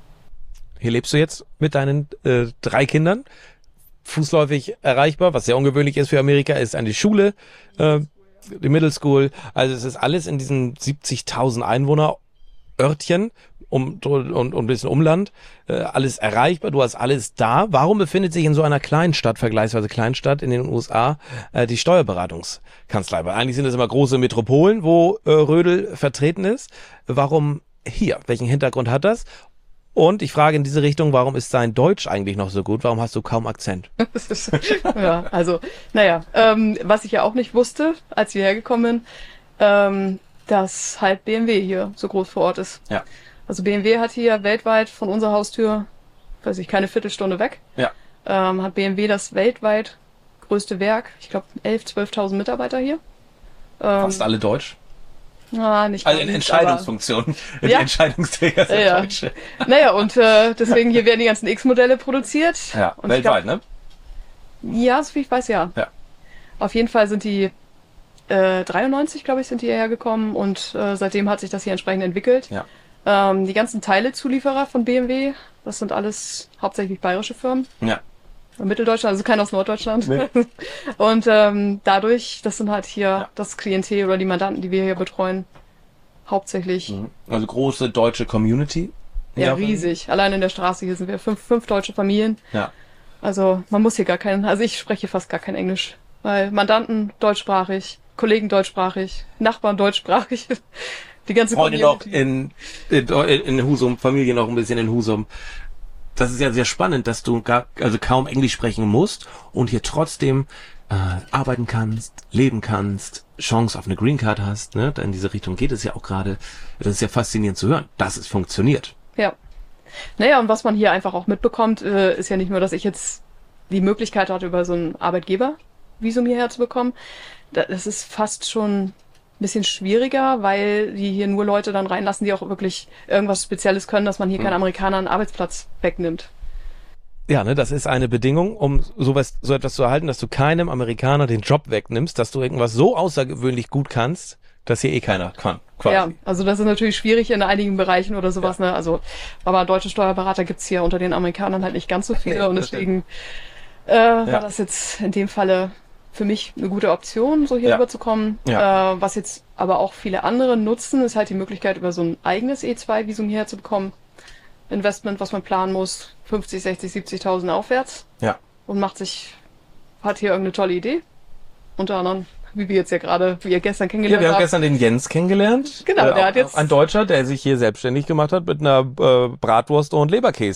Hier lebst du jetzt mit deinen äh, drei Kindern, fußläufig erreichbar, was sehr ungewöhnlich ist für Amerika, ist eine Schule, äh, die Middle School. Also es ist alles in diesen siebzigtausend Einwohner Örtchen um, und, und ein bisschen Umland, äh, alles erreichbar, du hast alles da. Warum befindet sich in so einer Kleinstadt, vergleichsweise Kleinstadt in den U S A, äh, die Steuerberatungskanzlei? Weil eigentlich sind es immer große Metropolen, wo äh, Rödel vertreten ist. Warum hier? Welchen Hintergrund hat das? Und ich frage in diese Richtung, warum ist dein Deutsch eigentlich noch so gut? Warum hast du kaum Akzent? Das ist, ja, also, naja, ähm, was ich ja auch nicht wusste, als ich hierher gekommen bin, ähm, dass halt B M W hier so groß vor Ort ist. Ja. Also B M W hat hier weltweit von unserer Haustür, weiß ich, keine Viertelstunde weg, Ja. ähm, hat B M W das weltweit größte Werk. Ich glaube, elftausend, zwölftausend Mitarbeiter hier. Ähm, Fast alle Deutsch. Ah, nicht Also in ganz, Entscheidungsfunktionen. Die Ja. Entscheidungsträger sind Ja. Deutsche. aber- Naja, und äh, deswegen hier werden die ganzen X-Modelle produziert. Ja, und ich weltweit, ne? Glaub, ja, so wie ich weiß, ja. Ja. Auf jeden Fall sind die äh, dreiundneunzig, glaube ich, sind die hierher gekommen und äh, seitdem hat sich das hier entsprechend entwickelt. Ja. Ähm, die ganzen Teilezulieferer von B M W, das sind alles hauptsächlich bayerische Firmen. Ja. Mitteldeutschland, also keiner aus Norddeutschland. Nee. Und ähm, dadurch, das sind halt hier Ja. das Klientel oder die Mandanten, die wir hier betreuen, hauptsächlich. Also große deutsche Community. Ja, riesig. Allein in der Straße hier sind wir fünf, fünf deutsche Familien. Ja. Also man muss hier gar keinen, also ich spreche fast gar kein Englisch, weil Mandanten deutschsprachig, Kollegen deutschsprachig, Nachbarn deutschsprachig, die ganze Freunde noch Community. in, in, in Husum, Familie noch ein bisschen in Husum. Das ist ja sehr spannend, dass du gar, also kaum Englisch sprechen musst und hier trotzdem äh, arbeiten kannst, leben kannst, Chance auf eine Green Card hast, ne? In diese Richtung geht es ja auch gerade. Das ist ja faszinierend zu hören, dass es funktioniert. Ja. Naja, und was man hier einfach auch mitbekommt, äh, ist ja nicht nur, dass ich jetzt die Möglichkeit hatte, über so ein Arbeitgebervisum hierher zu bekommen. Da- Das ist fast schon ein bisschen schwieriger, weil die hier nur Leute dann reinlassen, die auch wirklich irgendwas Spezielles können, dass man hier keinen Amerikaner einen Arbeitsplatz wegnimmt. Ja, ne, das ist eine Bedingung, um sowas, so etwas zu erhalten, dass du keinem Amerikaner den Job wegnimmst, dass du irgendwas so außergewöhnlich gut kannst, dass hier eh keiner kann. Quasi. Ja, also das ist natürlich schwierig in einigen Bereichen oder sowas, ne? Also, aber deutsche Steuerberater gibt's hier unter den Amerikanern halt nicht ganz so viele Nee, und das deswegen äh, war das jetzt in dem Falle für mich eine gute Option, so hier Ja. rüberzukommen. Ja. Äh, was jetzt aber auch viele andere nutzen, ist halt die Möglichkeit, über so ein eigenes E zwei Visum hierher zu bekommen. Investment, was man planen muss, fünfzig, sechzig, siebzigtausend aufwärts. Ja. Und macht sich, hat hier irgendeine tolle Idee. Unter anderem, wie wir jetzt ja gerade, wie ihr gestern Ja, kennengelernt wir haben habt. gestern den Jens kennengelernt. Genau, äh, der hat jetzt- Ein Deutscher, der sich hier selbstständig gemacht hat mit einer äh, Bratwurst- und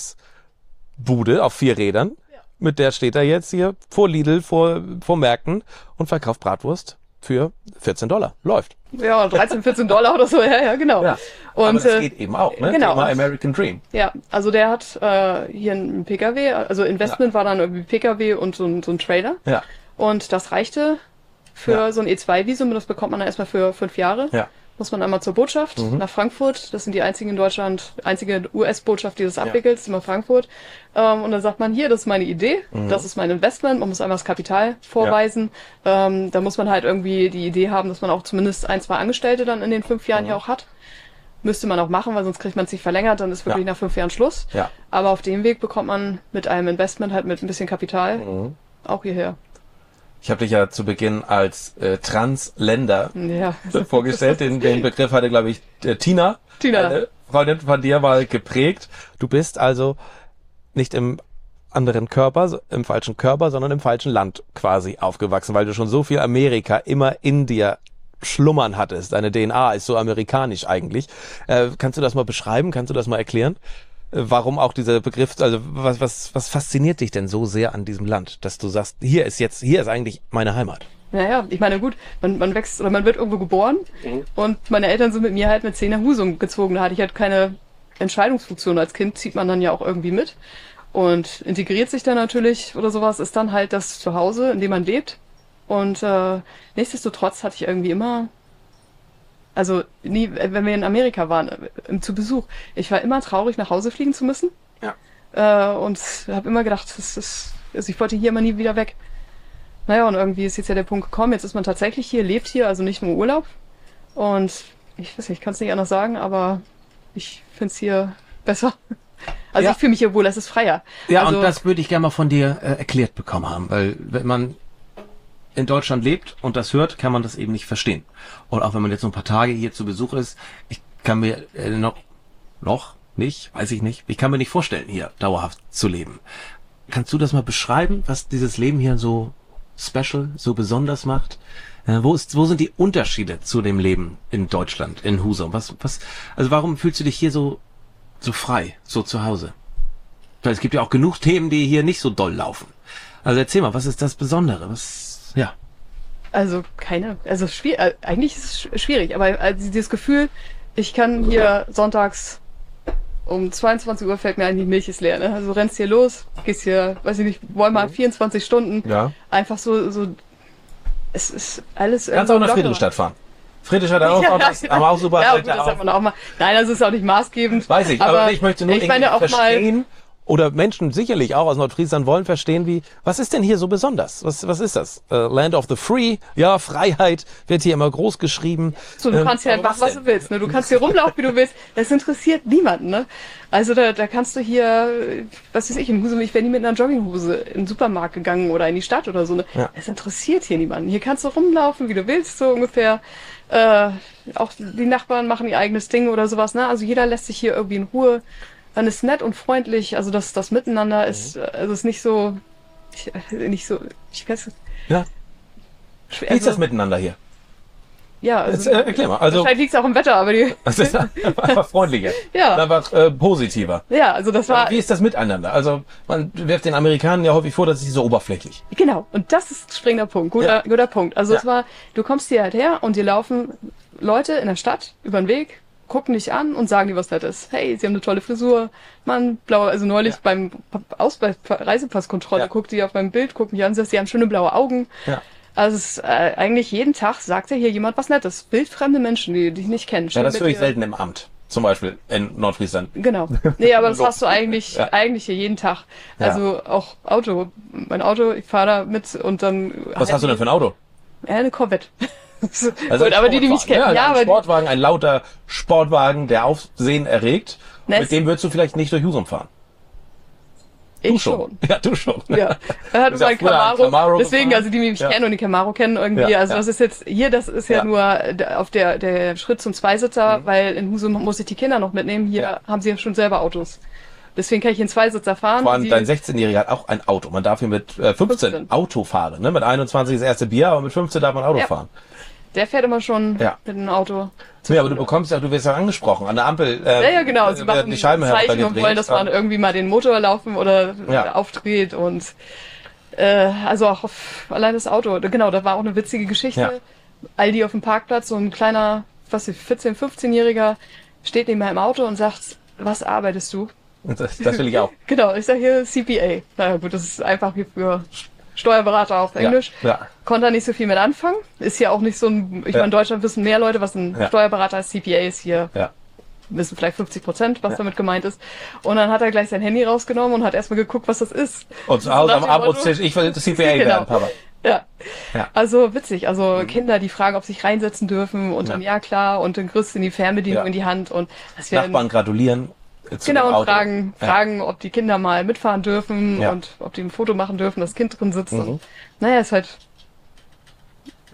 Leberkäsbude auf vier Rädern. Mit der steht er jetzt hier vor Lidl, vor, vor Märkten und verkauft Bratwurst für vierzehn Dollar. Läuft. Ja, dreizehn, vierzehn Dollar oder so, ja, ja, genau. Ja. Und Aber das äh, geht eben auch, ne? genau. Thema American Dream. ja, also der hat äh, hier einen P K W, also Investment war dann irgendwie P K W und so ein, so ein Trailer. Ja. Und das reichte für Ja. so ein E zwei Visum, das bekommt man dann erstmal für fünf Jahre. Ja. Muss man einmal zur Botschaft Mhm. nach Frankfurt. Das sind die einzigen in Deutschland, einzige U S-Botschaft, die das abwickelt, ist immer Frankfurt. Ähm, und dann sagt man, hier, das ist meine Idee, Mhm. das ist mein Investment, man muss einmal das Kapital vorweisen. Ähm, da muss man halt irgendwie die Idee haben, dass man auch zumindest ein, zwei Angestellte dann in den fünf Jahren Mhm. hier auch hat. Müsste man auch machen, weil sonst kriegt man es nicht verlängert, dann ist wirklich Ja. nach fünf Jahren Schluss. Ja. Aber auf dem Weg bekommt man mit einem Investment halt mit ein bisschen Kapital Mhm. auch hierher. Ich habe dich ja zu Beginn als äh, Transländer Ja. vorgestellt. Den, den Begriff hatte, glaube ich, äh, Tina, Tina. eine Freundin von dir, mal geprägt. Du bist also nicht im anderen Körper, so- im falschen Körper, sondern im falschen Land quasi aufgewachsen, weil du schon so viel Amerika immer in dir schlummern hattest. Deine D N A ist so amerikanisch eigentlich. Äh, kannst du das mal beschreiben? Kannst du das mal erklären? Äh, warum auch dieser Begriff, also was, was, was fasziniert dich denn so sehr an diesem Land, dass du sagst, hier ist jetzt, hier ist eigentlich meine Heimat? Naja, ich meine, gut, man, man wächst oder man wird irgendwo geboren und meine Eltern sind mit mir halt mit zehn nach Husum gezogen. Da hatte ich halt keine Entscheidungsfunktion. Als Kind zieht man dann ja auch irgendwie mit und integriert sich dann natürlich oder sowas, ist dann halt das Zuhause, in dem man lebt. Und äh, nichtsdestotrotz hatte ich irgendwie immer, also nie, wenn wir in Amerika waren, äh, zu Besuch, ich war immer traurig, nach Hause fliegen zu müssen. Ja. Äh, und habe immer gedacht, das ist, also ich wollte hier immer nie wieder weg. Naja, und irgendwie ist jetzt ja der Punkt gekommen, jetzt ist man tatsächlich hier, lebt hier, also nicht nur Urlaub. Und ich weiß nicht, ich kann es nicht anders sagen, aber ich finde es hier besser. Also Ja. ich fühle mich hier wohl, es ist freier. Ja, also, und das würde ich gerne mal von dir äh, erklärt bekommen haben, weil wenn man in Deutschland lebt und das hört, kann man das eben nicht verstehen. Und auch wenn man jetzt so ein paar Tage hier zu Besuch ist, ich kann mir äh, noch, noch nicht, weiß ich nicht, ich kann mir nicht vorstellen, hier dauerhaft zu leben. Kannst du das mal beschreiben, was dieses Leben hier so special, so besonders macht? Äh, wo ist, wo sind die Unterschiede zu dem Leben in Deutschland, in Husum? Was, was, also warum fühlst du dich hier so, so frei, so zu Hause? Weil es gibt ja auch genug Themen, die hier nicht so doll laufen. Also erzähl mal, was ist das Besondere? Was, ja. Also keine, also schwierig, äh, eigentlich ist es sch- schwierig, aber also dieses Gefühl, ich kann hier sonntags um zweiundzwanzig Uhr fällt mir ein, die Milch ist leer, ne? Also du rennst hier los, gehst hier, weiß ich nicht, Walmart vierundzwanzig Stunden, Ja. einfach so, so, es ist alles Kannst auch nach lockerer. Friedrichstadt fahren. Friedrichstadt hat auch, Ja, auch das, aber auch super. ja, gut, das hat man auch mal. Nein, das ist auch nicht maßgebend. Weiß ich, aber, ich möchte nur ich meine auch mal, verstehen, oder Menschen sicherlich auch aus Nordfriesland wollen verstehen, wie, was ist denn hier so besonders? Was, was ist das? Uh, Land of the Free, ja, Freiheit wird hier immer groß geschrieben. so, du Ähm, kannst hier aber einfach, was denn? du willst, ne? Du kannst hier rumlaufen, wie du willst. Das interessiert niemanden, ne? Also da, da kannst du hier, was weiß ich, in Husum, ich wäre nie mit einer Jogginghose in den Supermarkt gegangen oder in die Stadt oder so, ne? Ja. Das interessiert hier niemanden. Hier kannst du rumlaufen, wie du willst, so ungefähr. Äh, auch die Nachbarn machen ihr eigenes Ding oder sowas, ne? Also jeder lässt sich hier irgendwie in Ruhe. Man ist nett und freundlich, also das, das Miteinander ist, also ist nicht so, ich, nicht so, ich weiß nicht. Ja. Schwer- Wie ist das also- miteinander hier? Ja, Jetzt, also, äh, erklär mal. Also, wahrscheinlich liegt es auch im Wetter, aber die, das ist einfach freundlicher. Ja. Einfach äh, positiver. ja, also das war, Aber wie ist das miteinander? Also, man wirft den Amerikanern ja häufig vor, dass sie so oberflächlich. genau, und das ist ein springender Punkt, guter, Ja. guter Punkt. Also Ja. es war, du kommst hier halt her und dir laufen Leute in der Stadt über den Weg, gucken dich an und sagen dir was Nettes. Hey, sie haben eine tolle Frisur, Mann, blaue, also neulich Ja. beim Ausweis Reisepasskontrolle Ja. guckt die auf meinem Bild, gucken mich an, sagt, sie haben schöne blaue Augen. Ja. Also es ist, äh, eigentlich jeden Tag sagt ja hier jemand was Nettes. Wildfremde Menschen, die dich nicht kennen. Ja, stehen das mit höre ich dir- selten im Amt. Zum Beispiel in Nordfriesland. Genau. Nee, aber das Los. hast du eigentlich, Ja. eigentlich hier jeden Tag. Ja. Also auch Auto. Mein Auto, ich fahre da mit und dann. Was hast du denn für ein Auto? Ja, eine Corvette. Also Gut, ein aber die, die mich Sportwagen. kennen. Ja, Ja, ein aber die, Sportwagen, ein lauter Sportwagen, der Aufsehen erregt. Na, Mit es- dem würdest du vielleicht nicht durch Husum fahren. ich schon. Ja, du schon. Ja, er hat Ist ja mein früher ein Camaro. Camaro Deswegen, gefahren. also die, die mich Ja. kennen und die Camaro kennen irgendwie. Ja, also ja. das ist jetzt, hier, das ist ja, Ja. nur äh, auf der, der Schritt zum Zweisitzer, weil in Husum muss ich die Kinder noch mitnehmen. Hier Ja. haben sie ja schon selber Autos. Deswegen kann ich in Zweisitzer fahren. Vor allem Die- dein sechzehnjähriger hat auch ein Auto. Man darf hier mit äh, fünfzehn, fünfzehn. Auto fahren. Ne? Mit einundzwanzig das erste Bier, aber mit fünfzehn darf man Auto Ja. fahren. Der fährt immer schon Ja. mit einem Auto. Nee, aber du bekommst ja, du wirst ja angesprochen. An der Ampel äh, Ja, ja, genau. Sie äh, machen werden die Scheiben Zeichen und heruntergedreht. wollen, dass man irgendwie mal den Motor laufen oder Ja. aufdreht und äh, also auch auf, allein das Auto. Genau, da war auch eine witzige Geschichte. Ja. Aldi auf dem Parkplatz, so ein kleiner, was ich, vierzehn-, fünfzehnjähriger steht neben meinem Auto und sagt, was arbeitest du? Das, das will ich auch. Genau, ich sage hier C P A. Naja gut, das ist einfach hier für Steuerberater auf Englisch. Ja, ja. Konnte er nicht so viel mit anfangen. Ist ja auch nicht so ein, ich Ja. meine, in Deutschland wissen mehr Leute, was ein Ja. Steuerberater ist. C P A ist hier, Ja. wissen vielleicht fünfzig Prozent, was Ja. damit gemeint ist. Und dann hat er gleich sein Handy rausgenommen und hat erstmal geguckt, was das ist. Und zu So Hause nach am dem Abend, Motto- ich will C P A Genau. werden, Papa. Ja. Ja. Also witzig, also Kinder, die fragen, ob sie sich reinsetzen dürfen und Ja. dann ja klar und dann kriegst du die Fernbedienung Ja. in die Hand und das werden Nachbarn gratulieren. äh, zu genau dem und Auto. fragen, Ja. fragen, ob die Kinder mal mitfahren dürfen Ja. und ob die ein Foto machen dürfen, das Kind drin sitzt. Mhm. Und, naja, ist halt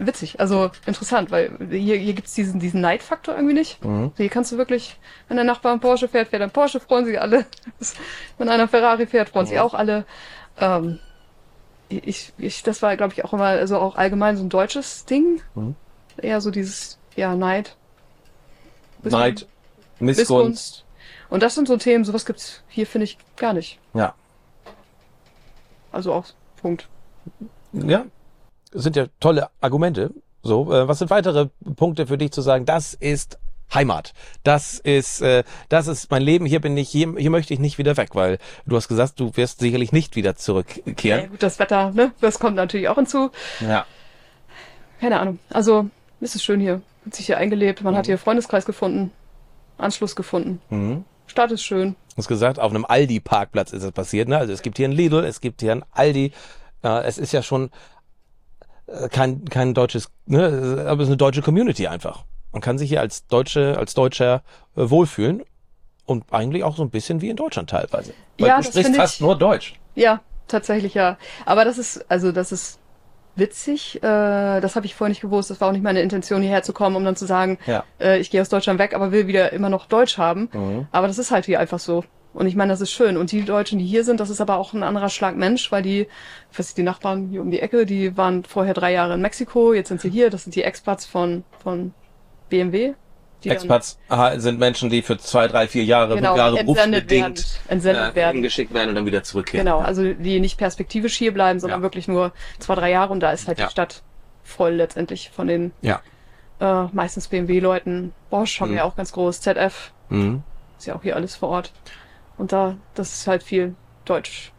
witzig, also interessant, weil hier, hier gibt's diesen, diesen Neidfaktor irgendwie nicht. Mhm. Hier kannst du wirklich, wenn der Nachbar einen Porsche fährt, fährt ein Porsche, freuen sich alle. Wenn einer Ferrari fährt, freuen sich auch alle. Ähm, ich, ich, das war, glaube ich, auch immer, also auch allgemein so ein deutsches Ding. Mhm. Eher so dieses, ja, Neid. Neid, Missgunst. Missgunst. Und das sind so Themen, sowas gibt's hier, finde ich, gar nicht. Ja. Also auch Punkt. Ja, sind ja tolle Argumente. So, äh, was sind weitere Punkte für dich zu sagen? Das ist Heimat. Das ist, äh, das ist mein Leben. Hier bin ich, hier, hier möchte ich nicht wieder weg, weil du hast gesagt, du wirst sicherlich nicht wieder zurückkehren. Ja, gut, das Wetter, ne? Das kommt natürlich auch hinzu. Ja. Keine Ahnung. Also, es ist schön hier. Hat sich hier eingelebt. Man Mhm. hat hier Freundeskreis gefunden. Anschluss gefunden. Mhm. Stadt ist schön. Du hast gesagt, auf einem Aldi-Parkplatz ist es passiert. Ne? Also es gibt hier einen Lidl, es gibt hier einen Aldi. Äh, es ist ja schon äh, kein kein deutsches, ne? Aber es ist eine deutsche Community einfach. Man kann sich hier als Deutsche, als Deutscher äh, wohlfühlen und eigentlich auch so ein bisschen wie in Deutschland teilweise. Weil Ja, du das sprichst finde fast ich- nur Deutsch. Ja, tatsächlich ja. Aber das ist, also das ist witzig. Äh, das habe ich vorher nicht gewusst. Das war auch nicht meine Intention, hierher zu kommen, um dann zu sagen, Ja. äh, ich gehe aus Deutschland weg, aber will wieder immer noch Deutsch haben. Mhm. Aber das ist halt hier einfach so. Und ich meine, das ist schön. Und die Deutschen, die hier sind, das ist aber auch ein anderer Schlag Mensch, weil die, ich weiß nicht, die Nachbarn hier um die Ecke, die waren vorher drei Jahre in Mexiko, jetzt sind sie hier. Das sind die Expats von, von B M W. Die dann- Expats aha, sind Menschen, die für zwei, drei, vier Jahre, Genau, Jahre entsendet werden, berufsbedingt entsendet äh, werden. hingeschickt werden und dann wieder zurückkehren. Genau, Ja. also die nicht perspektivisch hier bleiben, sondern Ja. wirklich nur zwei, drei Jahre und da ist halt Ja. die Stadt voll letztendlich von den Ja. äh, meistens B M W-Leuten. Bosch haben Mhm. wir auch ganz groß, Z F, Mhm. ist ja auch hier alles vor Ort. Und da, das ist halt viel Deutsch.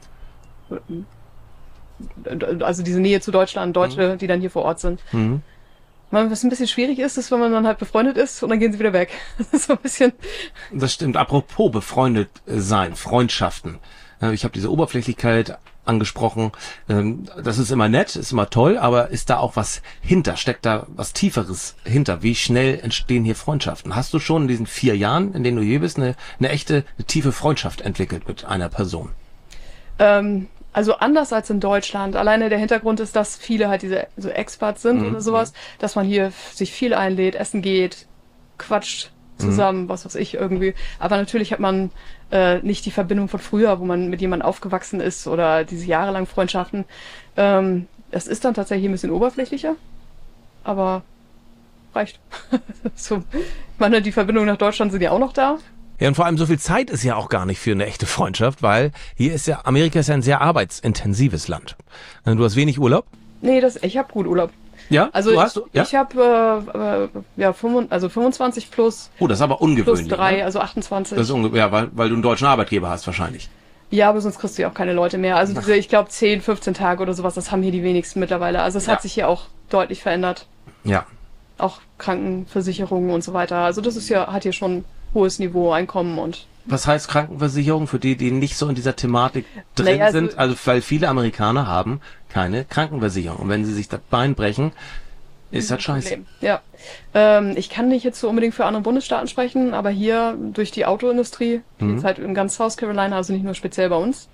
Also diese Nähe zu Deutschland, Deutsche, die dann hier vor Ort sind. Mhm. Was ein bisschen schwierig ist, ist, wenn man dann halt befreundet ist und dann gehen sie wieder weg. Das ist so ein bisschen, Das stimmt. Apropos befreundet sein, Freundschaften. Äh, Ich habe diese Oberflächlichkeit angesprochen. Ähm, Das ist immer nett, ist immer toll, aber ist da auch was hinter? Steckt da was Tieferes hinter? Wie schnell entstehen hier Freundschaften? Hast du schon in diesen vier Jahren, in denen du hier bist, eine, eine echte, eine tiefe Freundschaft entwickelt mit einer Person? ähm, also anders als in Deutschland. Alleine der Hintergrund ist, dass viele halt diese so Expats sind Mhm. oder sowas, dass man hier sich viel einlädt, essen geht, quatscht zusammen, was weiß ich irgendwie. Aber natürlich hat man äh, nicht die Verbindung von früher, wo man mit jemandem aufgewachsen ist oder diese jahrelangen Freundschaften. Ähm, das ist dann tatsächlich ein bisschen oberflächlicher, aber reicht. So, ich meine, die Verbindungen nach Deutschland sind ja auch noch da. Ja, und vor allem so viel Zeit ist ja auch gar nicht für eine echte Freundschaft, weil hier ist ja, Amerika ist ja ein sehr arbeitsintensives Land. Du hast wenig Urlaub. Nee, das, ich habe gut Urlaub. Ja, Also du hast, ich, ja? ich habe äh, äh, ja, fünfund- also fünfundzwanzig plus, Oh, das ist aber plus ungewöhnlich. drei, Ne? also achtundzwanzig. Das ist unge ja, weil, weil du einen deutschen Arbeitgeber hast wahrscheinlich. Ja, aber sonst kriegst du ja auch keine Leute mehr. Also diese, ich glaube zehn, fünfzehn Tage oder sowas, das haben hier die wenigsten mittlerweile. Also es Ja. hat sich hier auch deutlich verändert. Ja. Auch Krankenversicherungen und so weiter. Also das ist ja, hat hier schon hohes Niveau, Einkommen und Was heißt Krankenversicherung für die, die nicht so in dieser Thematik drin Naja, also- sind? Also, weil viele Amerikaner haben keine Krankenversicherung. Und wenn sie sich das Bein brechen, ist das scheiße. Problem. Ja. Ähm, ich kann nicht jetzt so unbedingt für andere Bundesstaaten sprechen, aber hier durch die Autoindustrie, die Mhm. jetzt halt in ganz South Carolina, also nicht nur speziell bei uns,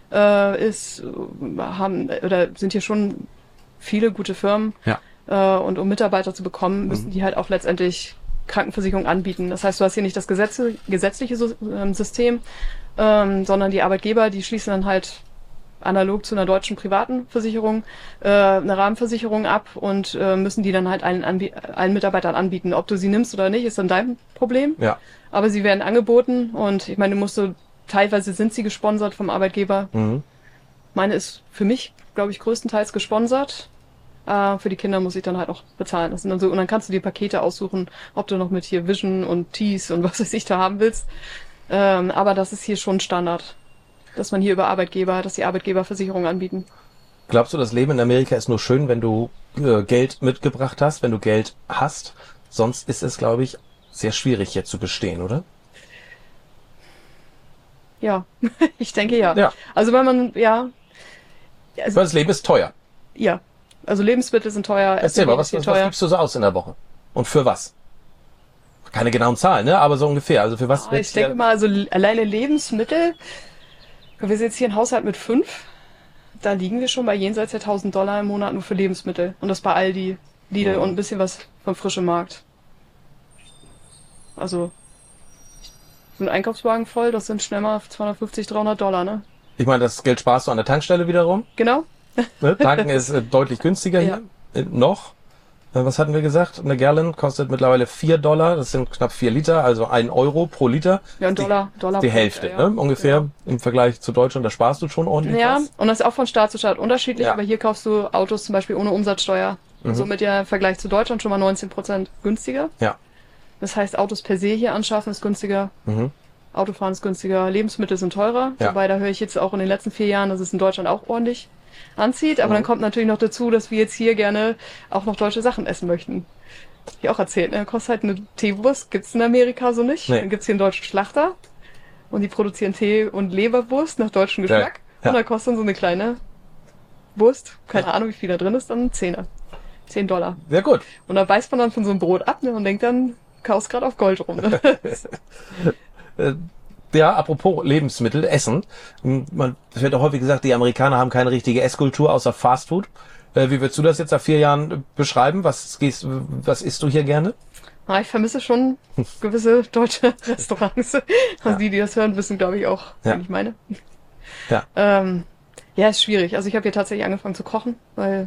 äh, ist, äh, haben, oder sind hier schon viele gute Firmen. Ja. Äh, und um Mitarbeiter zu bekommen, müssen die halt auch letztendlich Krankenversicherung anbieten. Das heißt, du hast hier nicht das Gesetz, gesetzliche Sy- ähm, System, ähm, sondern die Arbeitgeber, die schließen dann halt analog zu einer deutschen privaten Versicherung äh, eine Rahmenversicherung ab und äh, müssen die dann halt allen, Anbie allen Mitarbeitern anbieten. Ob du sie nimmst oder nicht, ist dann dein Problem. Ja. Aber sie werden angeboten und ich meine, du musst so, teilweise sind sie gesponsert vom Arbeitgeber. Mhm. Meine ist für mich, glaube ich, größtenteils gesponsert. Äh, für die Kinder muss ich dann halt noch bezahlen. Das sind dann so, und dann kannst du dir Pakete aussuchen, ob du noch mit hier Vision und Tees und was weiß ich da haben willst. Ähm, aber das ist hier schon Standard, dass man hier über Arbeitgeber, dass die Arbeitgeberversicherung anbieten. Glaubst du, das Leben in Amerika ist nur schön, wenn du äh, Geld mitgebracht hast, wenn du Geld hast? Sonst ist es, glaube ich, sehr schwierig hier zu bestehen, oder? Ja, ich denke ja. Ja. Also wenn man, ja, Weil das Leben ist teuer. ja. Also Lebensmittel sind teuer, Erzähl mal, Essen was, ist hier was, was teuer. gibst du so aus in der Woche? Und für was? Keine genauen Zahlen, ne? Aber so ungefähr. Also für was Ah, wird ich denke hier- mal, also l- alleine Lebensmittel, wir sind jetzt hier ein Haushalt mit fünf, da liegen wir schon bei jenseits der tausend Dollar im Monat nur für Lebensmittel. Und das bei Aldi, Lidl Mhm. und ein bisschen was vom frischen Markt. Also, so ein Einkaufswagen voll, das sind schnell mal zweihundertfünfzig, dreihundert Dollar, ne? Ich meine, das Geld sparst du an der Tankstelle wiederum. Genau. Ne? Tanken ist äh, deutlich günstiger Ja. hier. Äh, noch. Äh, was hatten wir gesagt? Eine Gallon kostet mittlerweile vier Dollar. Das sind knapp vier Liter, also ein Euro pro Liter. Ja, ein Die- Dollar, Dollar. Die pro Hälfte, Liter, ja. ne? Ungefähr im Vergleich zu Deutschland. Da sparst du schon ordentlich Ja, was. und das ist auch von Staat zu Staat unterschiedlich, Ja. aber hier kaufst du Autos zum Beispiel ohne Umsatzsteuer. Mhm. Somit ja im Vergleich zu Deutschland schon mal neunzehn Prozent günstiger. Ja. Das heißt, Autos per se hier anschaffen ist günstiger, Mhm. Autofahren ist günstiger, Lebensmittel sind teurer. Ja. Wobei, da höre ich jetzt auch in den letzten vier Jahren, dass es in Deutschland auch ordentlich anzieht. Aber Mhm. dann kommt natürlich noch dazu, dass wir jetzt hier gerne auch noch deutsche Sachen essen möchten. Hab ich auch erzählt, ne? Kostet halt eine Teewurst, gibt's in Amerika so nicht. Nee. Dann gibt's hier einen deutschen Schlachter und die produzieren Tee und Leberwurst nach deutschem Ja. Geschmack. Ja. Und da kostet dann so eine kleine Wurst, keine Ahnung wie viel da drin ist, dann Zehner. Zehn Dollar. Sehr gut. Und da beißt man dann von so einem Brot ab, ne? Und denkt dann, kaufst gerade auf Gold rum. Ne? Äh, Ja, apropos Lebensmittel, Essen. M, Man, es wird auch häufig gesagt, die Amerikaner haben keine richtige Esskultur außer Fastfood. Äh, wie würdest du das jetzt nach vier Jahren äh, beschreiben? Was gehst, was isst du hier gerne? Ah, ich vermisse schon gewisse deutsche Restaurants. Also Ja. die, die das hören, wissen, glaube ich, auch, Ja. was ich meine. Ja. Ähm, ja, ist schwierig. Also ich habe hier tatsächlich angefangen zu kochen, weil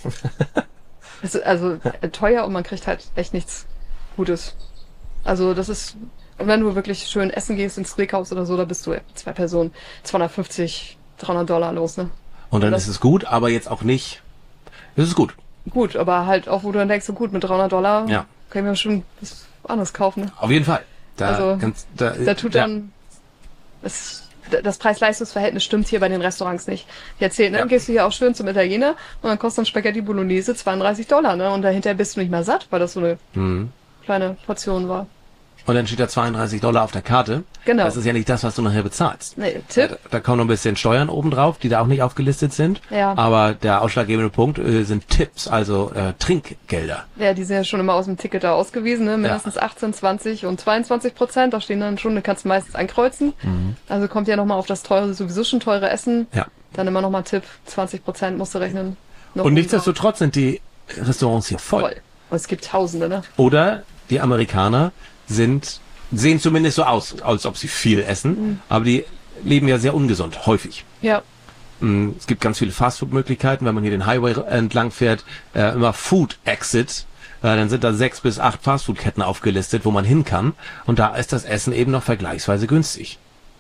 es ist also äh, teuer und man kriegt halt echt nichts Gutes. Also das ist, und wenn du wirklich schön essen gehst ins Steakhouse oder so, da bist du ja zwei Personen zweihundertfünfzig, dreihundert Dollar los, ne? Und dann Das- ist es gut, aber jetzt auch nicht. Es ist gut. Gut, aber halt auch, wo du dann denkst, so gut, mit dreihundert Dollar Ja. kann ich mir schon was anderes kaufen, ne? Auf jeden Fall. Da, Also, kannst, da, Da tut ja. dann, das, das Preis-Leistungs-Verhältnis stimmt hier bei den Restaurants nicht. Ich erzähle, ne, Ja. dann gehst du hier auch schön zum Italiener und dann kostet ein Spaghetti Bolognese zweiunddreißig Dollar, ne? Und dahinter bist du nicht mal satt, weil das so eine Mhm. kleine Portion war. Und dann steht da zweiunddreißig Dollar auf der Karte. Genau. Das ist ja nicht das, was du nachher bezahlst. Nee, Tipp. Da, da kommen noch ein bisschen Steuern obendrauf, die da auch nicht aufgelistet sind. Ja. Aber der ausschlaggebende Punkt äh, sind Tipps, also äh, Trinkgelder. Ja, die sind ja schon immer aus dem Ticket da ausgewiesen, ne? Mindestens achtzehn, zwanzig und zweiundzwanzig Prozent. Da stehen dann schon, da kannst du meistens ankreuzen. Also kommt ja nochmal auf das teure, sowieso schon teure Essen. Ja. Dann immer nochmal Tipp, zwanzig Prozent musst du rechnen. Noch Und oben nichtsdestotrotz sind die Restaurants hier drauf. voll. voll. Und es gibt Tausende, ne? Oder die Amerikaner sind, sehen zumindest so aus, als ob sie viel essen, Mhm. aber die leben ja sehr ungesund, häufig. Ja. Mm, Es gibt ganz viele Fastfood-Möglichkeiten, wenn man hier den Highway entlang fährt, äh, immer Food Exit, äh, dann sind da sechs bis acht Fastfood-Ketten aufgelistet, wo man hin kann. Und da ist das Essen eben noch vergleichsweise günstig.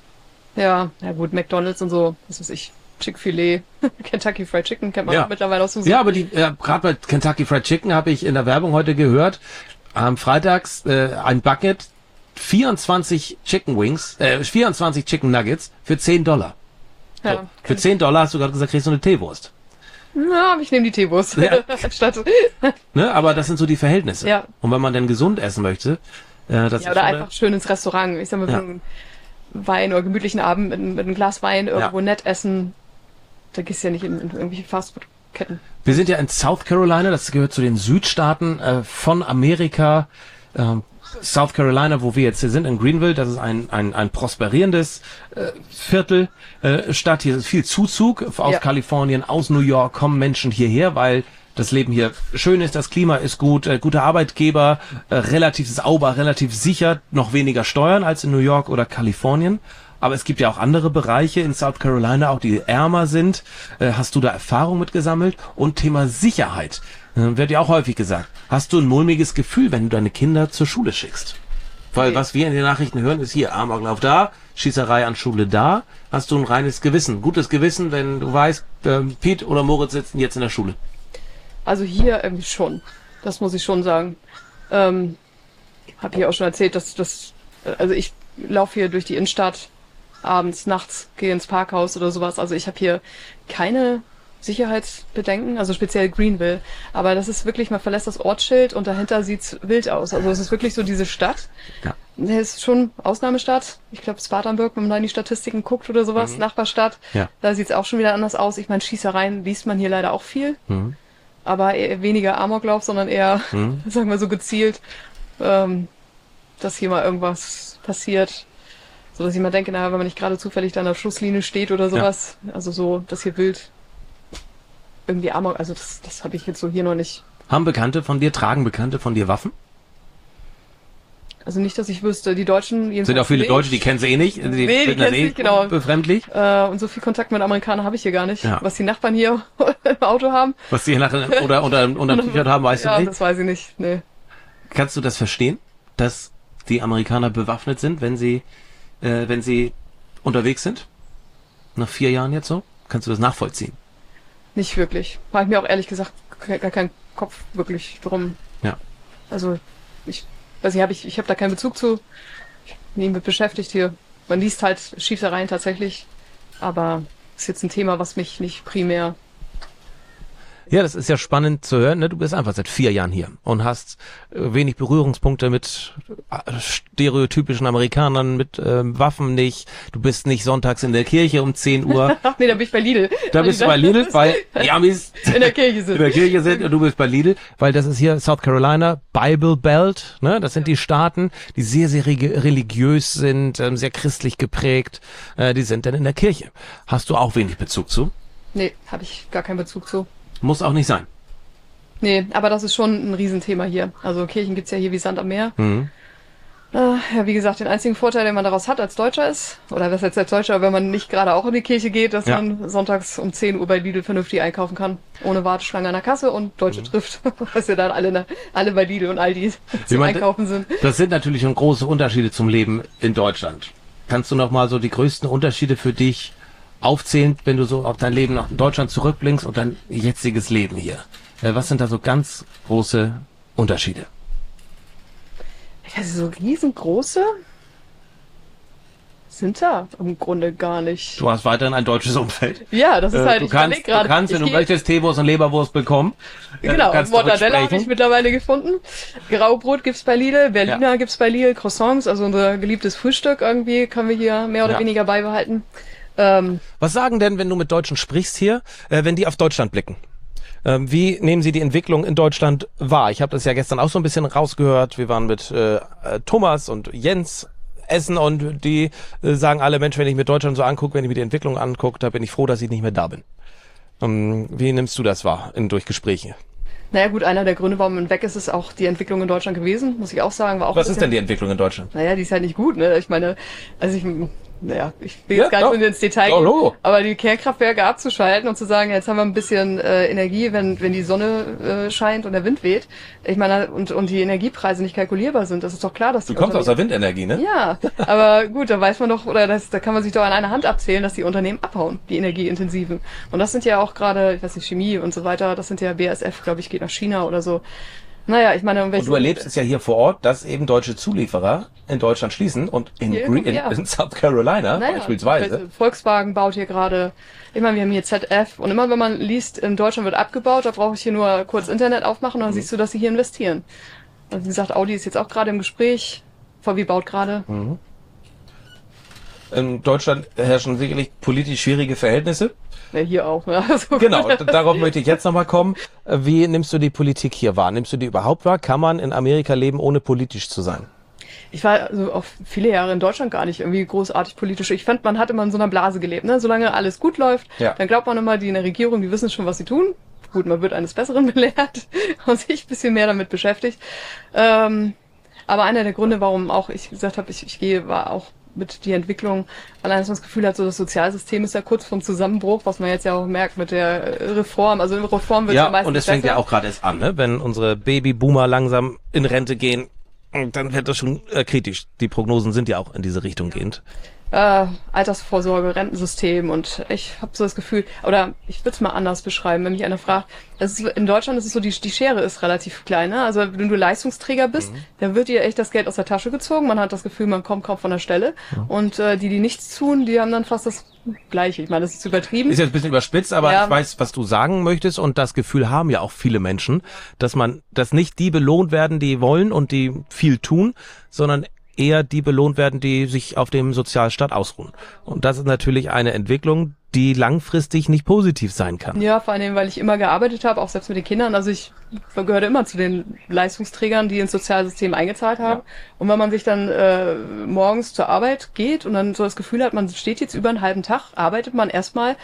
Ja, ja gut, McDonald's und so, was weiß ich, Chick-fil-A, Kentucky Fried Chicken kennt man Ja. auch mittlerweile aus dem Ja, aber die, äh, gerade bei Kentucky Fried Chicken habe ich in der Werbung heute gehört, am Freitags äh, ein Bucket, vierundzwanzig Chicken Wings, äh, vierundzwanzig Chicken Nuggets für zehn Dollar. So, Ja, für zehn Dollar hast du gerade gesagt, kriegst du eine Teewurst. ja, aber ich nehme die Teewurst. Ja. Statt, Ne? Aber das sind so die Verhältnisse. Ja. Und wenn man dann gesund essen möchte, äh, das ja, ist oder schon einfach schön ins Restaurant. Ich sag mal, Ja. für einen Wein oder gemütlichen Abend mit, einem- mit einem Glas Wein irgendwo Ja. nett essen. Da gehst du ja nicht in, in irgendwelche Fastfood-Ketten. Wir sind ja in South Carolina, das gehört zu den Südstaaten äh, von Amerika. Ähm, South Carolina, wo wir jetzt hier sind, in Greenville, das ist ein, ein, ein prosperierendes äh, Viertel, äh, Stadt. Hier ist viel Zuzug aus Ja. Kalifornien, aus New York kommen Menschen hierher, weil das Leben hier schön ist, das Klima ist gut, äh, gute Arbeitgeber, äh, relativ sauber, relativ sicher, noch weniger Steuern als in New York oder Kalifornien. Aber es gibt ja auch andere Bereiche in South Carolina, auch die ärmer sind. Äh, hast du da Erfahrung mit gesammelt? Und Thema Sicherheit äh, wird ja auch häufig gesagt. Hast du ein mulmiges Gefühl, wenn du deine Kinder zur Schule schickst? Weil Nee. was wir in den Nachrichten hören, ist hier Amoklauf da, Schießerei an Schule da. Hast du ein reines Gewissen, gutes Gewissen, wenn du weißt, ähm, Piet oder Moritz sitzen jetzt in der Schule? Also hier irgendwie schon. Das muss ich schon sagen. Ähm, hab hier auch schon erzählt, dass das, also ich laufe hier durch die Innenstadt abends, nachts, gehe ins Parkhaus oder sowas. Also ich habe hier keine Sicherheitsbedenken, also speziell Greenville. Aber das ist wirklich, man verlässt das Ortsschild und dahinter sieht's wild aus. Also es ist wirklich so diese Stadt. Ja. Das ist schon Ausnahmestadt. Ich glaube Spartanburg, wenn man da in die Statistiken guckt oder sowas, Nachbarstadt. Ja. Da sieht's auch schon wieder anders aus. Ich meine, Schießereien liest man hier leider auch viel. Mhm. Aber eher weniger Amoklauf, sondern eher, Mhm. sagen wir so gezielt, ähm, dass hier mal irgendwas passiert. So dass ich mal denke, naja, wenn man nicht gerade zufällig da an der Schusslinie steht oder sowas, also so, dass hier wild irgendwie Amok, also das, das habe ich jetzt so hier noch nicht. Haben Bekannte von dir, tragen Bekannte von dir Waffen? Also nicht, dass ich wüsste, die Deutschen jedenfalls Sind auch viele nicht. Deutsche, die kennen sie eh nicht. Die, Nee, die finden das kennen sie nicht, genau. Befremdlich. Äh, und so viel Kontakt mit Amerikanern habe ich hier gar nicht. Ja. Was die Nachbarn hier im Auto haben. Was die nachher oder unter, unter dem T-Shirt haben, weißt ja, du nicht. das weiß ich nicht. Nee. Kannst du das verstehen, dass die Amerikaner bewaffnet sind, wenn sie, äh, wenn sie unterwegs sind? Nach vier Jahren jetzt so? Kannst du das nachvollziehen? Nicht wirklich. Habe ich mir auch ehrlich gesagt gar keinen Kopf wirklich drum. Ja. Also ich weiß nicht, hab ich, ich habe da keinen Bezug zu. Ich bin nie mit beschäftigt hier. Man liest halt Schießereien tatsächlich, aber ist jetzt ein Thema, was mich nicht primär. Ja, das ist ja spannend zu hören. Ne? Du bist einfach seit vier Jahren hier und hast äh, wenig Berührungspunkte mit äh, stereotypischen Amerikanern, mit ähm, Waffen nicht. Du bist nicht sonntags in der Kirche um zehn Uhr. Ach nee, da bin ich bei Lidl. Da bist du bei Lidl, weil die Amis in der Kirche sind. in der Kirche sind und du bist bei Lidl, weil das ist hier South Carolina, Bible Belt. Ne? Das sind die Staaten, die sehr, sehr re- religiös sind, ähm, sehr christlich geprägt. Äh, die sind dann in der Kirche. Hast du auch wenig Bezug zu? Nee, habe ich gar keinen Bezug zu. Muss auch nicht sein. Nee, aber das ist schon ein Riesenthema hier. Also Kirchen gibt's ja hier wie Sand am Meer. Mhm. Äh, ja, wie gesagt, den einzigen Vorteil, den man daraus hat als Deutscher ist, oder was jetzt als Deutscher, wenn man nicht gerade auch in die Kirche geht, dass Ja. man sonntags um zehn Uhr bei Lidl vernünftig einkaufen kann. Ohne Warteschlange an der Kasse und Deutsche trifft. Was ja dann alle, alle bei Lidl und Aldi zum meine, Einkaufen sind. Das sind natürlich schon große Unterschiede zum Leben in Deutschland. Kannst du noch mal so die größten Unterschiede für dich aufzählen, wenn du so auf dein Leben nach Deutschland zurückblickst und dein jetziges Leben hier? Äh, Was sind da so ganz große Unterschiede? Also so riesengroße sind da im Grunde gar nicht. Du hast weiterhin ein deutsches Umfeld. Ja, das ist Äh, halt, du ich kannst, überleg gerade. du kannst, wenn ich du geh- möchtest, Teewurst und Leberwurst bekommen. Äh, du Genau, kannst Mortadella habe zurücksprechen. ich mittlerweile gefunden. Graubrot gibt's bei Lidl, Berliner Ja. gibt's bei Lidl, Croissants, also unser geliebtes Frühstück irgendwie können wir hier mehr oder Ja. weniger beibehalten. Ähm, Was sagen denn, wenn du mit Deutschen sprichst hier, äh, wenn die auf Deutschland blicken? Ähm, wie nehmen sie die Entwicklung in Deutschland wahr? Ich habe das ja gestern auch so ein bisschen rausgehört. Wir waren mit äh, äh, Thomas und Jens essen und die äh, sagen alle, Mensch, wenn ich mir Deutschland so angucke, wenn ich mir die Entwicklung angucke, da bin ich froh, dass ich nicht mehr da bin. Ähm, wie nimmst du das wahr in, durch Gespräche? naja gut, einer der Gründe, warum man weg ist, ist auch die Entwicklung in Deutschland gewesen, muss ich auch sagen. War auch Was ein ist denn bisschen- die Entwicklung in Deutschland? Naja, die ist halt nicht gut, ne? Ich meine, also ich, naja, ich will Ja, jetzt gar doch. nicht ins Detail Doch, gehen, Logo. aber die Kernkraftwerke abzuschalten und zu sagen, jetzt haben wir ein bisschen äh, Energie, wenn wenn die Sonne äh, scheint und der Wind weht. Ich meine, und und die Energiepreise nicht kalkulierbar sind, das ist doch klar, dass die Du kommst aus Unternehmen- der Windenergie, ne? Ja, aber gut, da weiß man doch, oder das, da kann man sich doch an einer Hand abzählen, dass die Unternehmen abhauen, die energieintensiven. Und das sind ja auch gerade, ich weiß nicht, Chemie und so weiter, das sind ja B A S F, glaube ich, geht nach China oder so. Naja, ich meine, um Und welche- du erlebst es ja hier vor Ort, dass eben deutsche Zulieferer in Deutschland schließen und in, Hier, Green, in, ja. in South Carolina Naja, beispielsweise. Volkswagen baut hier gerade, ich meine, wir haben hier Z F und immer wenn man liest, in Deutschland wird abgebaut, da brauche ich hier nur kurz Internet aufmachen und dann siehst du, dass sie hier investieren. Und wie gesagt, Audi ist jetzt auch gerade im Gespräch, V W baut gerade. In Deutschland herrschen sicherlich politisch schwierige Verhältnisse. Ja, hier auch. Ja, also Genau, d- darauf möchte ich jetzt nochmal kommen. Äh, Wie nimmst du die Politik hier wahr? Nimmst du die überhaupt wahr? Kann man in Amerika leben, ohne politisch zu sein? Ich war also auch viele Jahre in Deutschland gar nicht irgendwie großartig politisch. Ich fand, man hat immer in so einer Blase gelebt. Ne? Solange alles gut läuft, Ja. dann glaubt man immer, die in der Regierung, die wissen schon, was sie tun. Gut, man wird eines Besseren belehrt und sich ein bisschen mehr damit beschäftigt. Ähm, aber einer der Gründe, warum auch ich gesagt habe, ich, ich gehe, war auch mit die Entwicklung, allein dass man das Gefühl hat, so das Sozialsystem ist ja kurz vorm Zusammenbruch, was man jetzt ja auch merkt mit der äh, Reform. Also in Reform wird es ja, Ja, meistens und es fängt besser. ja auch gerade erst an, ne? Wenn unsere Babyboomer langsam in Rente gehen, dann wird das schon äh, kritisch. Die Prognosen sind ja auch in diese Richtung gehend. äh, Altersvorsorge, Rentensystem und ich habe so das Gefühl, oder ich würde es mal anders beschreiben, wenn mich einer fragt, das ist, in Deutschland ist es so, die, die Schere ist relativ klein, ne? Also wenn du Leistungsträger bist, dann wird dir echt das Geld aus der Tasche gezogen, man hat das Gefühl, man kommt kaum von der Stelle und äh, die, die nichts tun, die haben dann fast das Gleiche. Ich meine, das ist übertrieben. Ist jetzt ein bisschen überspitzt, aber Ja. ich weiß, was du sagen möchtest und das Gefühl haben ja auch viele Menschen, dass man, dass nicht die belohnt werden, die wollen und die viel tun, sondern eher die belohnt werden, die sich auf dem Sozialstaat ausruhen. Und das ist natürlich eine Entwicklung, die langfristig nicht positiv sein kann. Ja, vor allem, weil ich immer gearbeitet habe, auch selbst mit den Kindern. Also ich gehörte immer zu den Leistungsträgern, die ins Sozialsystem eingezahlt haben. Und wenn man sich dann äh, morgens zur Arbeit geht und dann so das Gefühl hat, man steht jetzt über einen halben Tag, arbeitet man erstmal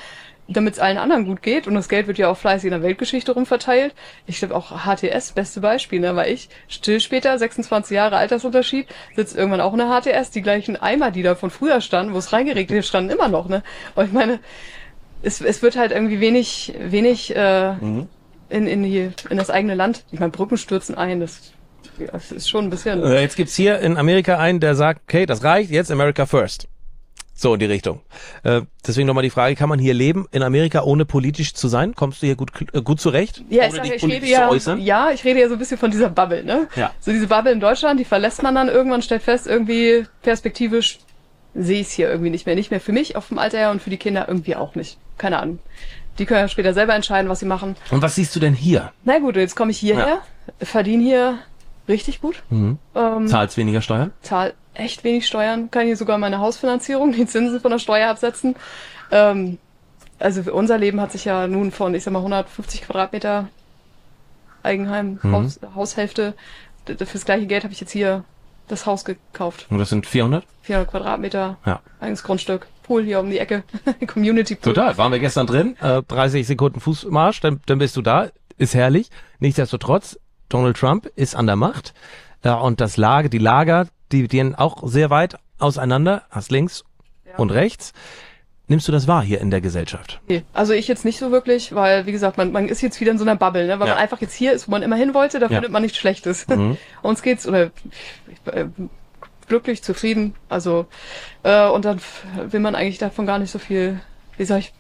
damit es allen anderen gut geht. Und das Geld wird ja auch fleißig in der Weltgeschichte rumverteilt. Ich glaube auch H T S, beste Beispiel, ne, weil ich still später, sechsundzwanzig Jahre Altersunterschied, sitzt irgendwann auch in der H T S. Die gleichen Eimer, die da von früher standen, wo es reingeregnet ist, standen immer noch. Ne? Und ich meine, es, es wird halt irgendwie wenig, wenig äh, mhm. in, in, die, in das eigene Land. Ich meine, Brücken stürzen ein, das, das ist schon ein bisschen... Äh, jetzt gibt's hier in Amerika einen, der sagt, okay, das reicht, jetzt America first. So in die Richtung. Äh, deswegen nochmal die Frage, kann man hier leben in Amerika, ohne politisch zu sein? Kommst du hier gut äh, gut zurecht? Ja, ohne ich, sag, dich ich politisch rede ja, zu äußern? ja, ich rede ja so ein bisschen von dieser Bubble, ne? Ja. So diese Bubble in Deutschland, die verlässt man dann irgendwann, stellt fest, irgendwie perspektivisch sehe ich es hier irgendwie nicht mehr. Nicht mehr für mich auf dem Alter her und für die Kinder irgendwie auch nicht. Keine Ahnung. Die können ja später selber entscheiden, was sie machen. Und was siehst du denn hier? Na gut, jetzt komme ich hierher, ja. verdiene hier richtig gut. Mhm. Ähm, Zahlst weniger Steuern? Zahl echt wenig Steuern, kann hier sogar meine Hausfinanzierung, die Zinsen von der Steuer absetzen. Ähm, also unser Leben hat sich ja nun von, ich sag mal, hundertfünfzig Quadratmeter Eigenheim, mhm. Haus, Haushälfte. Fürs gleiche Geld habe ich jetzt hier das Haus gekauft. Und das sind vierhundert? vierhundert Quadratmeter, ja. eigenes Grundstück, Pool hier um die Ecke, Community Pool. Total, waren wir gestern drin, äh, dreißig Sekunden Fußmarsch, dann, dann bist du da, ist herrlich. Nichtsdestotrotz, Donald Trump ist an der Macht äh, und das Lager, die Lager, die gehen auch sehr weit auseinander, hast links ja. und rechts. Nimmst du das wahr hier in der Gesellschaft? Nee, also ich jetzt nicht so wirklich, weil, wie gesagt, man, man ist jetzt wieder in so einer Bubble, ne? Weil ja. man einfach jetzt hier ist, wo man immer hin wollte, da ja. findet man nichts Schlechtes. Mhm. Uns geht's, oder ich, äh, glücklich, zufrieden, also äh, und dann will man eigentlich davon gar nicht so viel, wie sag ich...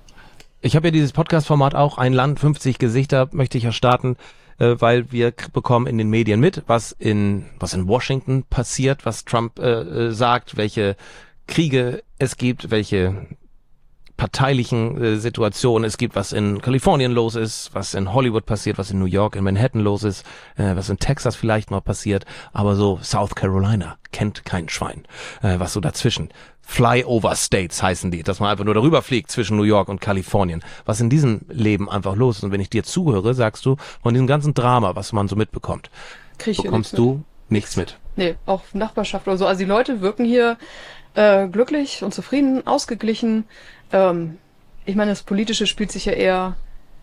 Ich habe ja dieses Podcast-Format auch, ein Land, fünfzig Gesichter, möchte ich ja starten, äh, weil wir k- bekommen in den Medien mit, was in was in Washington passiert, was Trump äh, äh, sagt, welche Kriege es gibt, welche parteilichen äh, Situationen es gibt, was in Kalifornien los ist, was in Hollywood passiert, was in New York, in Manhattan los ist, äh, was in Texas vielleicht noch passiert, aber so South Carolina kennt kein Schwein, äh, was so dazwischen. Flyover States heißen die, dass man einfach nur darüber fliegt zwischen New York und Kalifornien. Was in diesem Leben einfach los ist. Und wenn ich dir zuhöre, sagst du, von diesem ganzen Drama, was man so mitbekommt, Krieg bekommst du nichts mit. Nee, auch Nachbarschaft oder so. Also die Leute wirken hier äh, glücklich und zufrieden, ausgeglichen. Ähm, ich meine, das Politische spielt sich ja eher,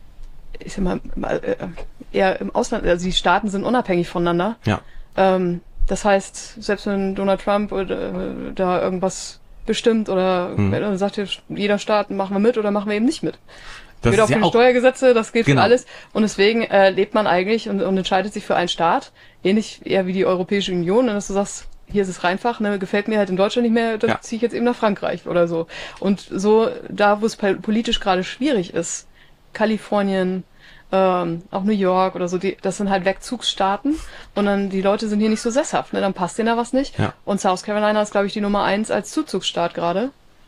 ich sag mal, äh, eher im Ausland. Also die Staaten sind unabhängig voneinander. Ja. Ähm, das heißt, selbst wenn Donald Trump oder, äh, da irgendwas bestimmt oder mhm. wenn er sagt, jeder Staat machen wir mit oder machen wir eben nicht mit. Das geht ist auch ja für die auch Steuergesetze, das geht genau. für alles. Und deswegen äh, lebt man eigentlich und, und entscheidet sich für einen Staat, ähnlich eher wie die Europäische Union, dass du sagst, hier ist es einfach, ne, gefällt mir halt in Deutschland nicht mehr, dann ja. ziehe ich jetzt eben nach Frankreich oder so. Und so, da wo es politisch gerade schwierig ist, Kalifornien, ähm, auch New York oder so, die, das sind halt Wegzugsstaaten und dann die Leute sind hier nicht so sesshaft, ne, dann passt denen da was nicht. Ja. Und South Carolina ist, glaube ich, die Nummer eins als Zuzugsstaat gerade.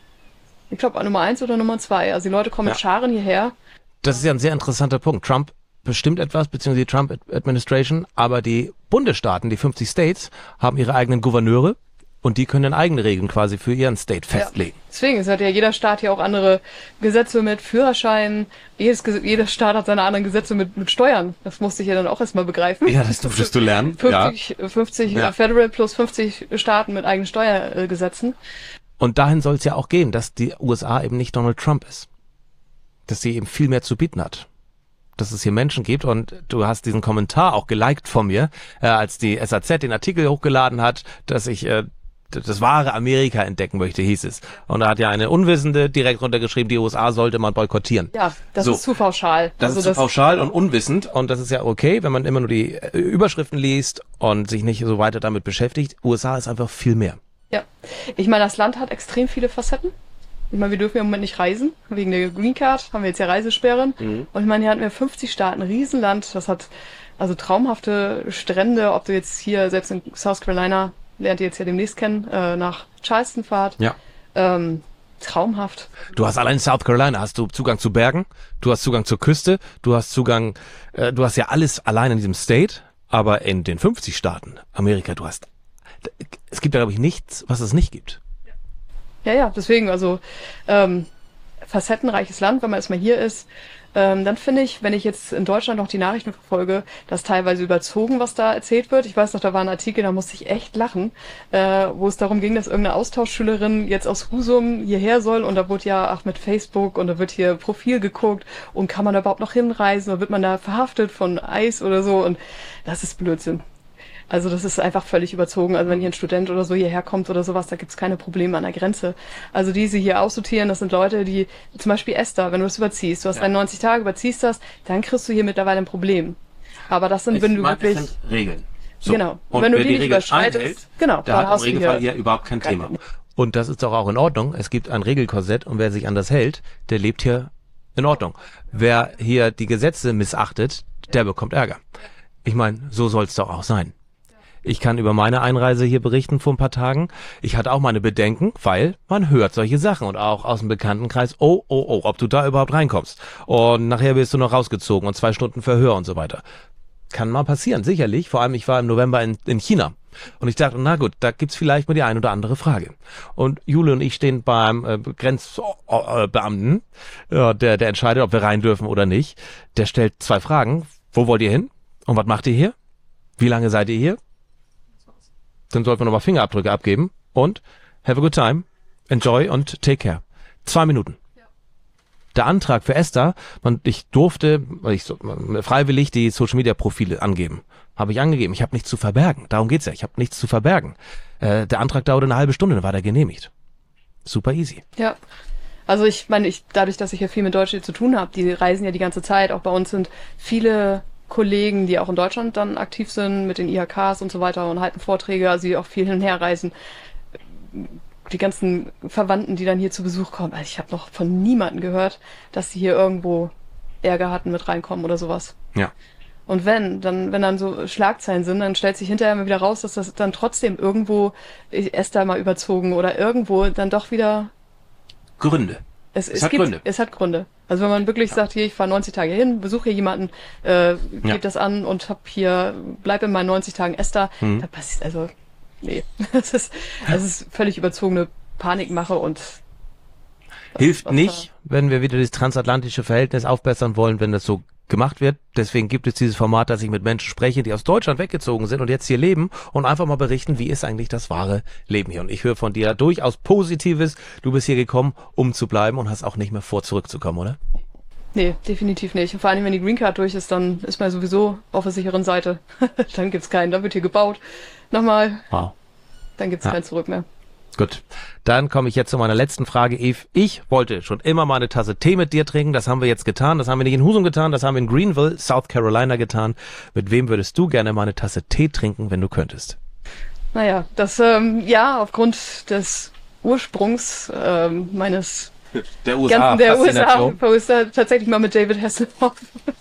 Ich glaube, Nummer eins oder Nummer zwei. Also die Leute kommen ja. mit Scharen hierher. Das ist ja ein sehr interessanter Punkt. Trump bestimmt etwas, beziehungsweise die Trump Administration, aber die Bundesstaaten, die fünfzig States, haben ihre eigenen Gouverneure und die können dann eigene Regeln quasi für ihren State festlegen. Ja. Deswegen ist hat ja jeder Staat hier auch andere Gesetze mit Führerscheinen. Jedes, jeder Staat hat seine anderen Gesetze mit, mit Steuern. Das musste ich ja dann auch erstmal begreifen. Ja, das durftest du lernen. fünfzig, ja. fünfzig ja. Federal plus fünfzig Staaten mit eigenen Steuergesetzen. Und dahin soll es ja auch gehen, dass die U S A eben nicht Donald Trump ist. Dass sie eben viel mehr zu bieten hat. Dass es hier Menschen gibt und du hast diesen Kommentar auch geliked von mir, äh, als die S A Z den Artikel hochgeladen hat, dass ich äh, das wahre Amerika entdecken möchte, hieß es. Und da hat ja eine Unwissende direkt runtergeschrieben, die U S A sollte man boykottieren. Ja, das so. ist zu pauschal. Das also ist zu das pauschal und unwissend und das ist ja okay, wenn man immer nur die Überschriften liest und sich nicht so weiter damit beschäftigt. U S A ist einfach viel mehr. Ja, ich meine, das Land hat extrem viele Facetten. Ich meine, wir dürfen ja im Moment nicht reisen, wegen der Green Card haben wir jetzt ja Reisesperren. Mhm. Und ich meine, hier hatten wir fünfzig Staaten, ein Riesenland, das hat also traumhafte Strände, ob du jetzt hier, selbst in South Carolina, lernt ihr jetzt ja demnächst kennen, äh, nach Charleston fahrt. Ja. Ähm, traumhaft. Du hast allein in South Carolina, hast du Zugang zu Bergen, du hast Zugang zur Küste, du hast Zugang, äh, du hast ja alles allein in diesem State, aber in den fünfzig Staaten Amerika, du hast, es gibt ja, glaube ich, nichts, was es nicht gibt. Ja, ja, deswegen, also ähm, facettenreiches Land, wenn man erstmal hier ist. Ähm, dann finde ich, wenn ich jetzt in Deutschland noch die Nachrichten verfolge, das teilweise überzogen, was da erzählt wird. Ich weiß noch, da war ein Artikel, da musste ich echt lachen, äh, wo es darum ging, dass irgendeine Austauschschülerin jetzt aus Husum hierher soll und da wurde ja auch mit Facebook und da wird hier Profil geguckt und kann man da überhaupt noch hinreisen oder wird man da verhaftet von ICE oder so und das ist Blödsinn. Also das ist einfach völlig überzogen. Also wenn hier ein Student oder so hierher kommt oder sowas, da gibt's keine Probleme an der Grenze. Also diese hier aussortieren, das sind Leute, die, zum Beispiel Esther, wenn du das überziehst, du hast ja. neunzig Tage, überziehst das, dann kriegst du hier mittlerweile ein Problem. Aber das sind, ich wenn du meine, wirklich... Das sind Regeln. So. Genau. Und wenn du wer die, die nicht Regeln überschreitest, einhält, genau, der hat im Regelfall hier überhaupt kein Thema. Und das ist doch auch in Ordnung. Es gibt ein Regelkorsett und wer sich an das hält, der lebt hier in Ordnung. Wer hier die Gesetze missachtet, der bekommt Ärger. Ich meine, so soll es doch auch sein. Ich kann über meine Einreise hier berichten vor ein paar Tagen. Ich hatte auch meine Bedenken, weil man hört solche Sachen und auch aus dem Bekanntenkreis, oh, oh, oh, ob du da überhaupt reinkommst. Und nachher wirst du noch rausgezogen und zwei Stunden Verhör und so weiter. Kann mal passieren, sicherlich. Vor allem, ich war im November in, in China. Und ich dachte, na gut, da gibt's vielleicht mal die ein oder andere Frage. Und Jule und ich stehen beim äh, Grenzbeamten, ja, der, der entscheidet, ob wir rein dürfen oder nicht. Der stellt zwei Fragen. Wo wollt ihr hin? Und was macht ihr hier? Wie lange seid ihr hier? Dann sollten wir nochmal Fingerabdrücke abgeben und have a good time, enjoy und take care. Zwei Minuten. Ja. Der Antrag für Esther, man, ich durfte ich so, freiwillig die Social-Media-Profile angeben. Habe ich angegeben. Ich habe nichts zu verbergen. Darum geht's ja. Ich habe nichts zu verbergen. Äh, der Antrag dauerte eine halbe Stunde, dann war der genehmigt. Super easy. Ja. Also ich meine, ich dadurch, dass ich ja viel mit Deutschen zu tun habe, die reisen ja die ganze Zeit. Auch bei uns sind viele Kollegen, die auch in Deutschland dann aktiv sind mit den I H Ks und so weiter und halten Vorträge, also die auch viel hin und her reisen. Die ganzen Verwandten, die dann hier zu Besuch kommen. Also ich habe noch von niemandem gehört, dass sie hier irgendwo Ärger hatten mit reinkommen oder sowas. Ja. Und wenn, dann, wenn dann so Schlagzeilen sind, dann stellt sich hinterher mal wieder raus, dass das dann trotzdem irgendwo Esther mal überzogen oder irgendwo dann doch wieder Gründe. Es, es, es hat gibt, Gründe. Es hat Gründe. Also wenn man wirklich ja. sagt, hier, ich fahre neunzig Tage hin, besuche hier jemanden, äh, gebe ja. das an und hab hier, bleib in meinen neunzig Tagen Esther, mhm. da passiert, also, nee. Das ist, das ist völlig überzogene Panikmache und hilft nicht, wenn wir wieder das transatlantische Verhältnis aufbessern wollen, wenn das so gemacht wird. Deswegen gibt es dieses Format, dass ich mit Menschen spreche, die aus Deutschland weggezogen sind und jetzt hier leben und einfach mal berichten, wie ist eigentlich das wahre Leben hier. Und ich höre von dir durchaus Positives. Du bist hier gekommen, um zu bleiben und hast auch nicht mehr vor, zurückzukommen, oder? Nee, definitiv nicht. Und vor allem, wenn die Green Card durch ist, dann ist man sowieso auf der sicheren Seite. Dann gibt's keinen. Dann wird hier gebaut. Nochmal. Wow. Dann gibt's ja. kein Zurück mehr. Gut, dann komme ich jetzt zu meiner letzten Frage, Eve. Ich wollte schon immer mal eine Tasse Tee mit dir trinken, das haben wir jetzt getan, das haben wir nicht in Husum getan, das haben wir in Greenville, South Carolina getan. Mit wem würdest du gerne mal eine Tasse Tee trinken, wenn du könntest? Naja, das, ähm, ja, aufgrund des Ursprungs ähm, meines der U S A, ganzen, der U S A, tatsächlich mal mit David Hasselhoff.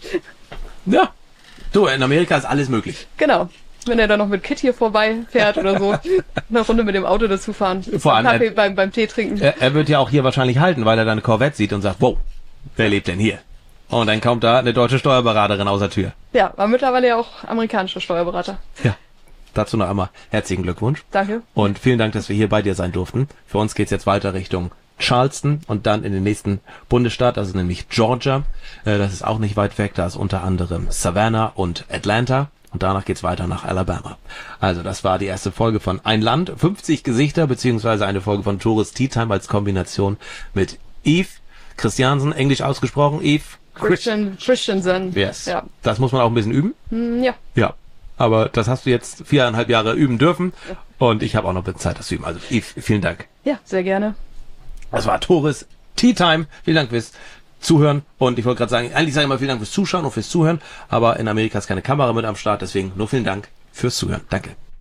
Ja, du, in Amerika ist alles möglich. Genau. Wenn er dann noch mit Kit hier vorbeifährt oder so, eine Runde mit dem Auto dazu fahren, vor allem Kaffee er, beim, beim Tee trinken. Er, er wird ja auch hier wahrscheinlich halten, weil er dann eine Corvette sieht und sagt, wow, wer lebt denn hier? Und dann kommt da eine deutsche Steuerberaterin aus der Tür. Ja, war mittlerweile ja auch amerikanischer Steuerberater. Ja, dazu noch einmal herzlichen Glückwunsch. Danke. Und vielen Dank, dass wir hier bei dir sein durften. Für uns geht's jetzt weiter Richtung Charleston und dann in den nächsten Bundesstaat, also nämlich Georgia. Das ist auch nicht weit weg, da ist unter anderem Savannah und Atlanta. Und danach geht's weiter nach Alabama. Also das war die erste Folge von Ein Land, fünfzig Gesichter, beziehungsweise eine Folge von Tourist Tea Time als Kombination mit Eve Christiansen, englisch ausgesprochen, Eve Christian, Christiansen. Yes. Ja. Das muss man auch ein bisschen üben. Mm, ja. Ja. Aber das hast du jetzt viereinhalb Jahre üben dürfen. Ja. Und ich habe auch noch ein bisschen Zeit, das zu üben. Also Eve, vielen Dank. Ja, sehr gerne. Das war Tourist Tea Time. Vielen Dank fürs Zuhören. Und ich wollte gerade sagen, eigentlich sage ich mal vielen Dank fürs Zuschauen und fürs Zuhören. Aber in Amerika ist keine Kamera mit am Start. Deswegen nur vielen Dank fürs Zuhören. Danke.